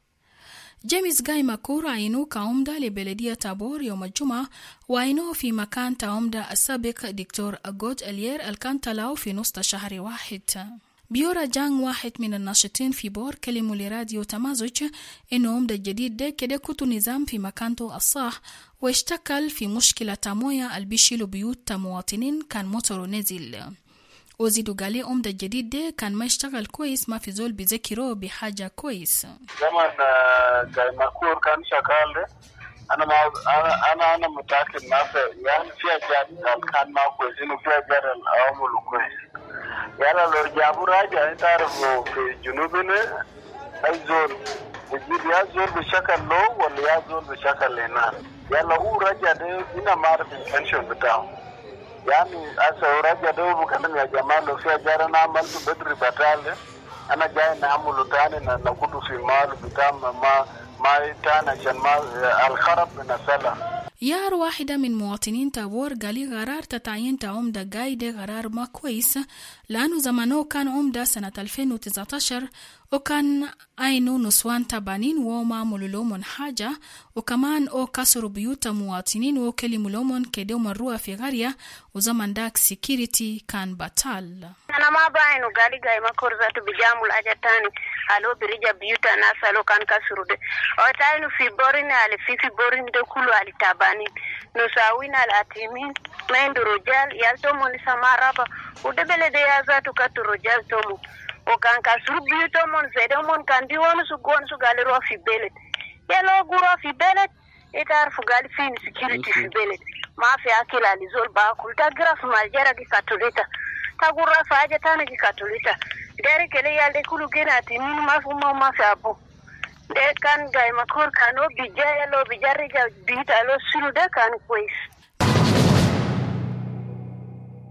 جيمس جاي ماكور عينوه كعمدة لبلدية بور يوم الجمعة وعينوه في مكان عمدة السابق دكتور أغود اليير الكان تلاو في نص شهر واحد. بيورا جانغ واحد من الناشطين في بور كلموا لراديو تمازج إنه عمدة الجديد ده كده كتو نظام في مكانته الصح واشتكل في مشكلة موية البيشيلو بيوت مواطنين كان موتورو نزل. وزيدو قالي عمدة الجديد ده كان ما يشتغل كويس ما في زول بذكره بحاجة كويس. زمان جاي ماكور كان شغال ده أنا ما أنا أنا أنا متأكد ما في يعني فيها جاد كان ما كويس إنه فيها جاد الأمور كويس. يعني لو جابوا راجع أنت تعرفوا في جنوبنا الزول بيجي يا زول بشكل لو ولا يا زول بشكل لنا. يعني هو راجع ده هنا ما أعرف الفنشن بتاعه. يعني أسا راجع ده بكلم يا جماعة لو فيها جاد أنا عملت بدري بتاعه أنا جاي نعمل تاني نقول في مال بتاع ما ما تاني عشان ما الخرب بنسلا. يار واحدة من مواطنين تابور قالي قرار تتعين عمدة قايدة قرار ما كويس لأنه زمانه كان عمدة سنة ألفين وتسعة عشر وكان عينو نسوان تابانين وما ملولومون حاجة وكمان او كسروا بيوت مواطنين وكلموا لومون كدو مروا في غارية وزمان داك سيكيريتي كان بطال. أنا ما بعينو قالي قاي ما كورزاتو بجامل أجا تاني ألو بريجا بيوتا ناس ألو كان كسروا ده أو تاينو في بورين على في في بورين ده كله على تابانين نساوين على أتيمين ما عنده رجال يالتومو نسما رابا وده بلده يازاتو كاتو رجال تومو وكان كسروا بيوتومون زيدومون كان ديوانو سوغوان سوغالي روا في بلد يالو غورا في بلد يتعرفوا قالي فين سكيورتي في بلد ما في أكل على زول باكل تاقرا مالجارة كي كاتوليتا تاقرا فاجة تانا كي كاتوليتا داري كلي يالدي كلو جينا تيمين ما فما ما في أبو ده كان جاي مكور كانو بيجايا لو بيجاري جا بيتا لو سلو ده كان كويس.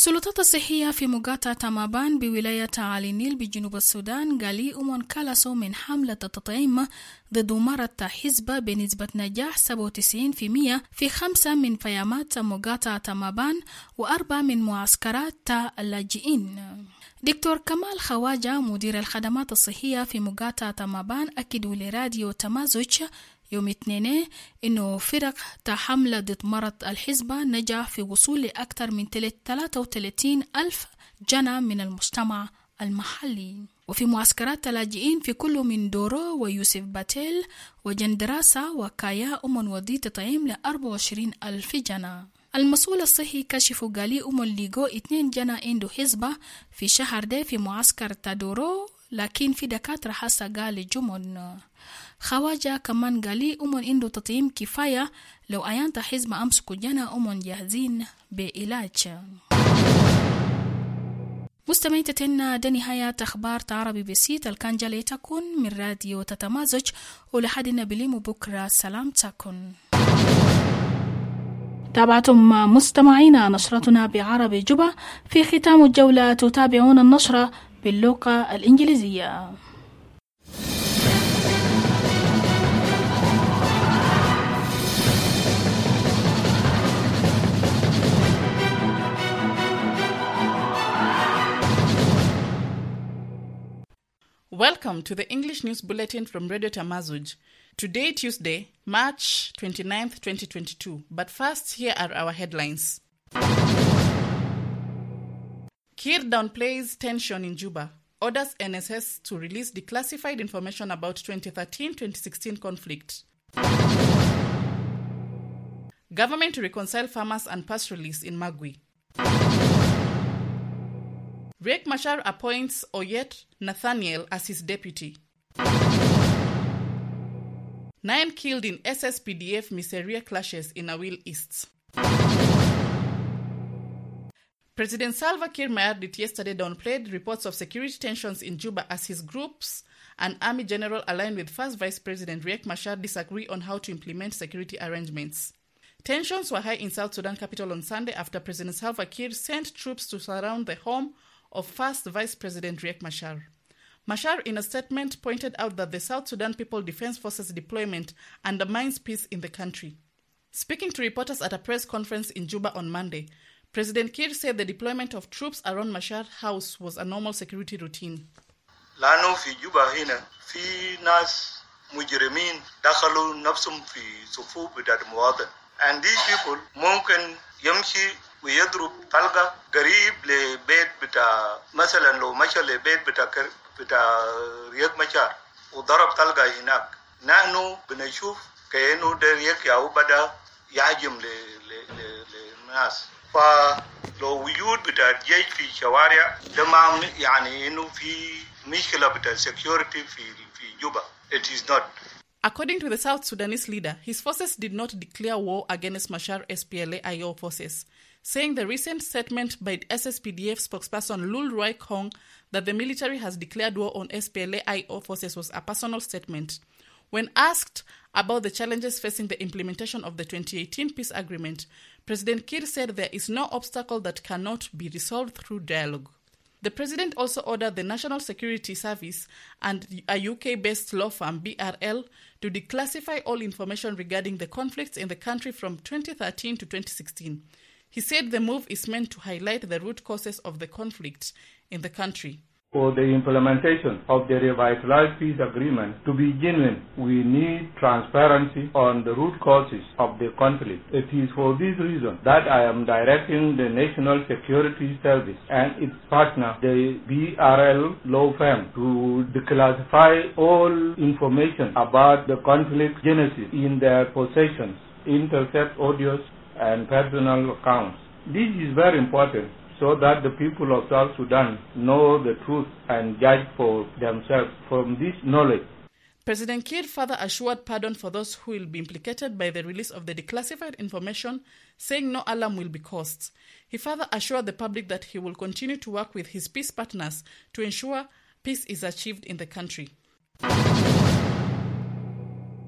السلطات الصحية في مقاطعة تمابان بولاية علي النيل بجنوب السودان قالوا أمم كلسوا من حملة التطعيم ضد مرض حزبة بنسبة نجاح سبعة وتسعين بالمئة في خمسة من فيامات مقاطعة تمابان وأربعة من معسكرات اللاجئين. دكتور كمال خواجة مدير الخدمات الصحية في مقاطعة تمابان أكدوا لراديو تمازج يوم اثنين إنه فرق حملة ضد مرض الحزبة نجح في وصول لأكثر من ثلاثة وثلاثين ألف جنة من المجتمع المحلي. وفي معسكرات اللاجئين في كل من دورو ويوسف باتيل وجندراسة وكايا أمن ودي تطعيم ل أربعة وعشرين ألف جنة. المسؤول الصحي كشف قالي أمن ليغو اثنين جنة عنده حزبة في شهر ده في معسكر تادورو، لكن في دكاترة حاسة قال جمن. خواجة كمان قالي أمن عنده تطعيم كفاية لو أيانتا حزبة أمسكوا جنة أمن جاهزين بعلاج. مستمعين تتنا ده نهاية أخبار عربي بسيط الكان تكون من راديو تتمازج ولحدنا بليم بكرة سلام تكون. تابعتم مستمعينا نشرتنا بعربي جبة. في ختام الجولة تتابعون النشرة باللغة الإنجليزية. Welcome to the English News Bulletin from Radio Tamazuj. Today, Tuesday, March twenty-ninth, twenty twenty-two. But first, here are our headlines. Kir downplays tension in Juba, orders N S S to release declassified information about twenty thirteen twenty sixteen conflict. Government to reconcile farmers and pastoralists in Magui. Riek Machar appoints Oyet Nathaniel as his deputy. Nine killed in S S P D F Miseria clashes in Awil East. President Salva Kiir Mayardit yesterday downplayed reports of security tensions in Juba as his groups and army general aligned with First Vice President Riek Machar disagree on how to implement security arrangements. Tensions were high in South Sudan capital on Sunday after President Salva Kiir sent troops to surround the home of First Vice President Riek Machar. Machar, in a statement, pointed out that the South Sudan People Defense Forces deployment undermines peace in the country. Speaking to reporters at a press conference in Juba on Monday, President Kiir said the deployment of troops around Machar's house was a normal security routine. لأنه في جوبا هنا في ناس مجرمين دخلوا نفسهم في صفوف بتاع المواطن. And these people ممكن يمشي ويضرب طلقة قريب لبيت بتاع مثلا لو مشى لبيت بتاع بتاع ريك مشار وضرب طلقة هناك. نحن بنشوف كأنه ده ريك ياو بدأ يهاجم للناس. فلو وجود بتاع الجيش في الشوارع ده ما يعني إنه في مشكلة بتاع security في في جوبا. It is not. According to the South Sudanese leader, his forces did not declare war against Machar S P L A I O forces, saying the recent statement by S S P D F spokesperson Lul Roy Kong that the military has declared war on S P L A I O forces was a personal statement. When asked about the challenges facing the implementation of the twenty eighteen peace agreement, President Kiir said there is no obstacle that cannot be resolved through dialogue. The president also ordered the National Security Service and a U K-based law firm, B R L, to declassify all information regarding the conflicts in the country from twenty thirteen to twenty sixteen. He said the move is meant to highlight the root causes of the conflict in the country. For the implementation of the revitalized peace agreement to be genuine, we need transparency on the root causes of the conflict. It is for this reason that I am directing the National Security Service and its partner, the B R L law firm, to declassify all information about the conflict genesis in their possessions, intercept audios, and personal accounts. This is very important, so that the people of South Sudan know the truth and judge for themselves from this knowledge. President Kiir further assured pardon for those who will be implicated by the release of the declassified information, saying no alarm will be caused. He further assured the public that he will continue to work with his peace partners to ensure peace is achieved in the country.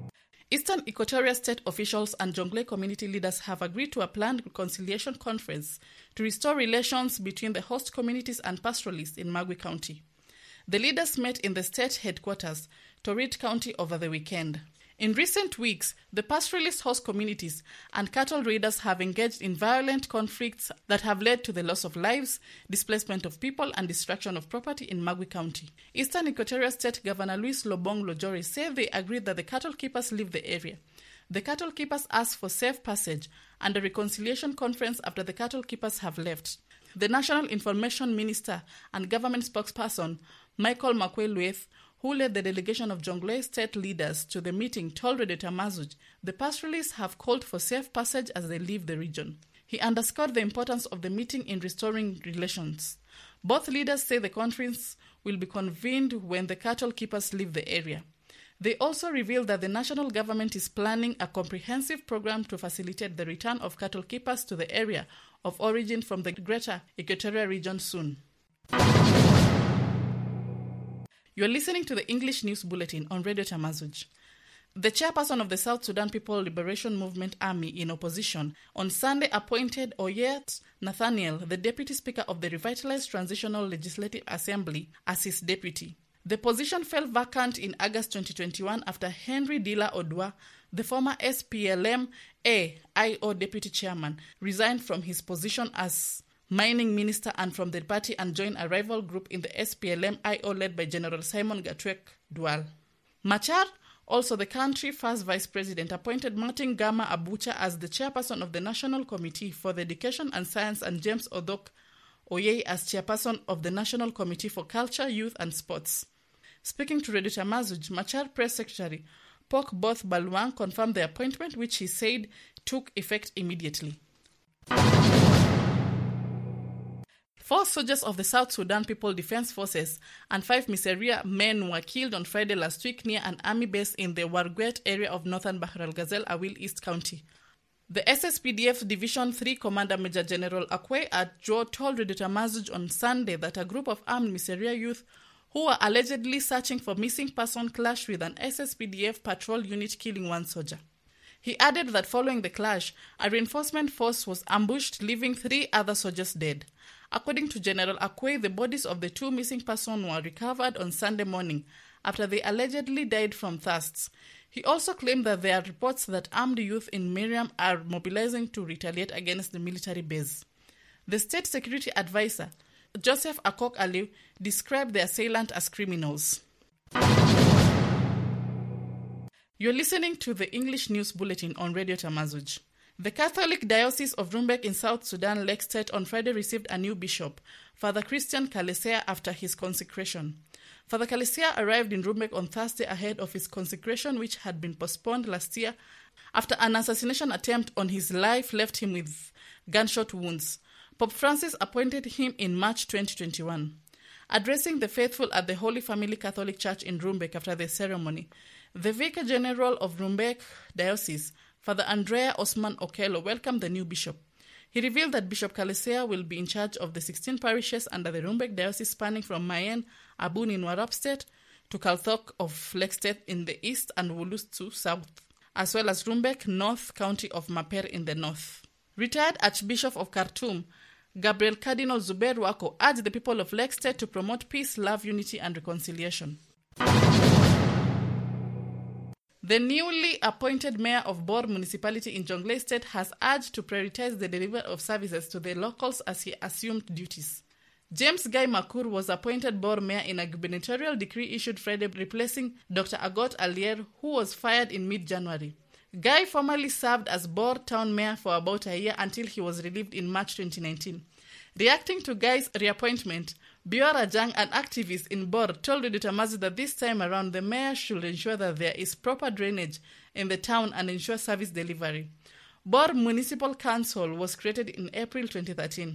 Eastern Equatoria state officials and Jonglei community leaders have agreed to a planned reconciliation conference to restore relations between the host communities and pastoralists in Magui County. The leaders met in the state headquarters, Torrid County, over the weekend. In recent weeks, the pastoralist host communities and cattle raiders have engaged in violent conflicts that have led to the loss of lives, displacement of people, and destruction of property in Magui County. Eastern Equatoria State Governor Luis Lobong Lojori said they agreed that the cattle keepers leave the area. The cattle keepers asked for safe passage and a reconciliation conference after the cattle keepers have left. The National Information Minister and government spokesperson, Michael Makwe-Lueth, who led the delegation of Jonglei state leaders to the meeting, told Radio Tamazuj the pastoralists have called for safe passage as they leave the region. He underscored the importance of the meeting in restoring relations. Both leaders say the conference will be convened when the cattle keepers leave the area. They also revealed that the national government is planning a comprehensive program to facilitate the return of cattle keepers to the area of origin from the Greater Equatoria region soon. You are listening to the English News Bulletin on Radio Tamazuj. The chairperson of the South Sudan People Liberation Movement Army in opposition on Sunday appointed Oyet Nathaniel, the Deputy Speaker of the Revitalized Transitional Legislative Assembly, as his deputy. The position fell vacant in August twenty twenty-one after Henry Dila Odwa, the former S P L M-A I O deputy chairman, resigned from his position as mining minister and from the party and joined a rival group in the S P L M I O led by General Simon Gatwek Dual. Machar, also the country first vice president, appointed Martin Gama Abucha as the chairperson of the National Committee for the Education and Science and James Odok Oye as chairperson of the National Committee for Culture, Youth and Sports. Speaking to Radio Tamazuj, Machar Press Secretary Pok Both Balwang confirmed the appointment, which he said took effect immediately. Four soldiers of the South Sudan People Defense Forces and five Miseria men were killed on Friday last week near an army base in the Warguet area of northern Bahr al-Ghazal, Awil East County. The S S P D F Division three Commander Major General Akwe Adjo told Radio Tamazuj on Sunday that a group of armed Miseria youth who were allegedly searching for missing person clashed with an S S P D F patrol unit, killing one soldier. He added that following the clash, a reinforcement force was ambushed, leaving three other soldiers dead. According to General Akwe, the bodies of the two missing persons were recovered on Sunday morning after they allegedly died from thirst. He also claimed that there are reports that armed youth in Miriam are mobilizing to retaliate against the military base. The state security advisor, Joseph Akok Ali, described the assailant as criminals. You're listening to the English News Bulletin on Radio Tamazuj. The Catholic Diocese of Rumbek in South Sudan, Lake State, on Friday received a new bishop, Father Christian Kalesea, after his consecration. Father Kalesea arrived in Rumbek on Thursday ahead of his consecration, which had been postponed last year after an assassination attempt on his life left him with gunshot wounds. Pope Francis appointed him in March twenty twenty-one. Addressing the faithful at the Holy Family Catholic Church in Rumbek after the ceremony, the Vicar General of Rumbek Diocese, Father Andrea Osman Okello, welcomed the new bishop. He revealed that Bishop Kalesea will be in charge of the sixteen parishes under the Rumbek Diocese, spanning from Mayen, Abun in Warrap State to Kalthok of Lake State in the east and Wulus to south, as well as Rumbek North County of Maper in the north. Retired Archbishop of Khartoum, Gabriel Cardinal Zuber Wako, urged the people of Lake State to promote peace, love, unity, and reconciliation. The newly appointed mayor of Bor municipality in Jonglei State has urged to prioritize the delivery of services to the locals as he assumed duties. James Guy Makur was appointed Bor mayor in a gubernatorial decree issued Friday, replacing Doctor Agot Alier, who was fired in mid-January. Guy formerly served as Bor town mayor for about a year until he was relieved in March twenty nineteen. Reacting to Guy's reappointment, Biora Jang, an activist in Bor, told Radio Tamazuj that this time around the mayor should ensure that there is proper drainage in the town and ensure service delivery. Bor Municipal Council was created in April twenty thirteen.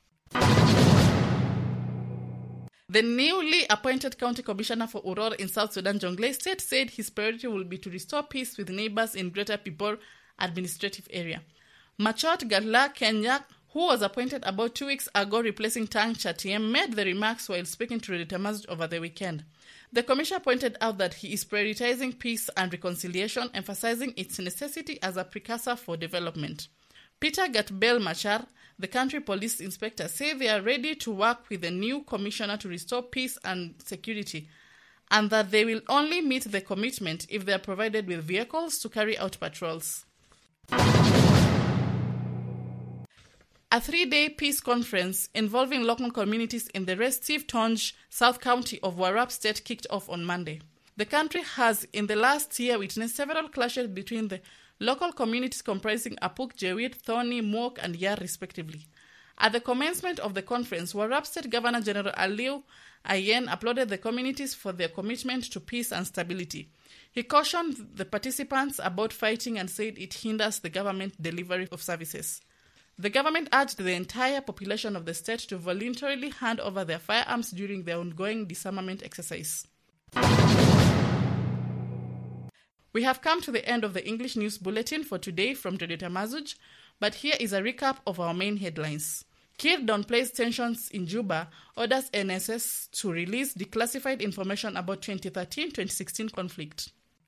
The newly appointed County Commissioner for Uror in South Sudan, Jonglei State, said his priority will be to restore peace with neighbors in Greater Pibor administrative area. Machot Gadla Kenyak, who was appointed about two weeks ago replacing Tang Chatiem, made the remarks while speaking to Radio Tamazij over the weekend. The commissioner pointed out that he is prioritizing peace and reconciliation, emphasizing its necessity as a precursor for development. Peter Gatbel Machar, the country police inspector, said they are ready to work with the new commissioner to restore peace and security, and that they will only meet the commitment if they are provided with vehicles to carry out patrols. A three-day peace conference involving local communities in the restive Tonj, South County of Warrap State kicked off on Monday. The country has in the last year witnessed several clashes between the local communities comprising Apuk, Jewit, Thorny, Mok, and Yar respectively. At the commencement of the conference, Warrap State Governor General Aliu Ayen applauded the communities for their commitment to peace and stability. He cautioned the participants about fighting and said it hinders the government delivery of services. The government urged the entire population of the state to voluntarily hand over their firearms during the ongoing disarmament exercise. We have come to the end of the English News Bulletin for today from Radio Tamazij, but here is a recap of our main headlines. Kir downplays tensions in Juba, orders N S S to release declassified information about twenty thirteen twenty sixteen conflict.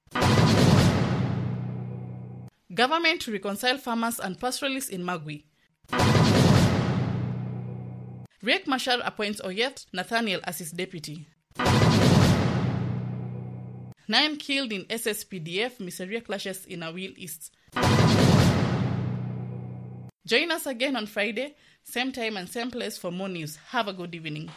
Government to reconcile farmers and pastoralists in Magui. Riek Machar appoints Oyet Nathaniel as his deputy. Nine killed in S S P D F Miseria clashes in Awil East. Join us again on Friday, same time and same place for more news. Have a good evening.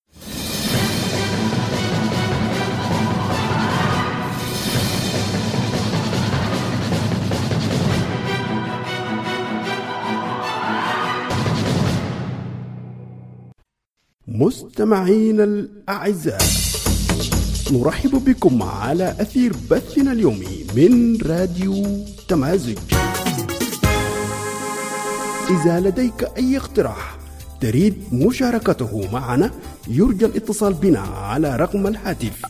مستمعين الأعزاء، نرحب بكم على أثير بثنا اليومي من راديو تمازج. إذا لديك أي اقتراح تريد مشاركته معنا، يرجى الاتصال بنا على رقم الهاتف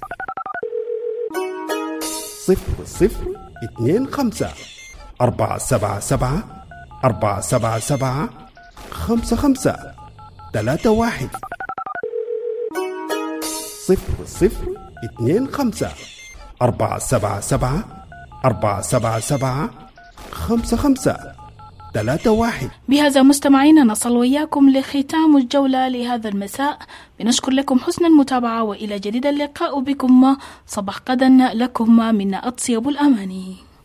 صفر صفر اثنين خمسة أربعة سبعة سبعة أربعة سبعة سبعة خمسة خمسة ثلاثة واحد صفر صفر اثنين خمسة أربعة سبعة سبعة أربعة سبعة سبعة خمسة خمسة ثلاثة واحد. بهذا مستمعينا نصل وياكم لختام الجولة لهذا المساء. بنشكر لكم حسن المتابعة وإلى جديد اللقاء بكم. صباح غدا لكم من أطيب الأماني.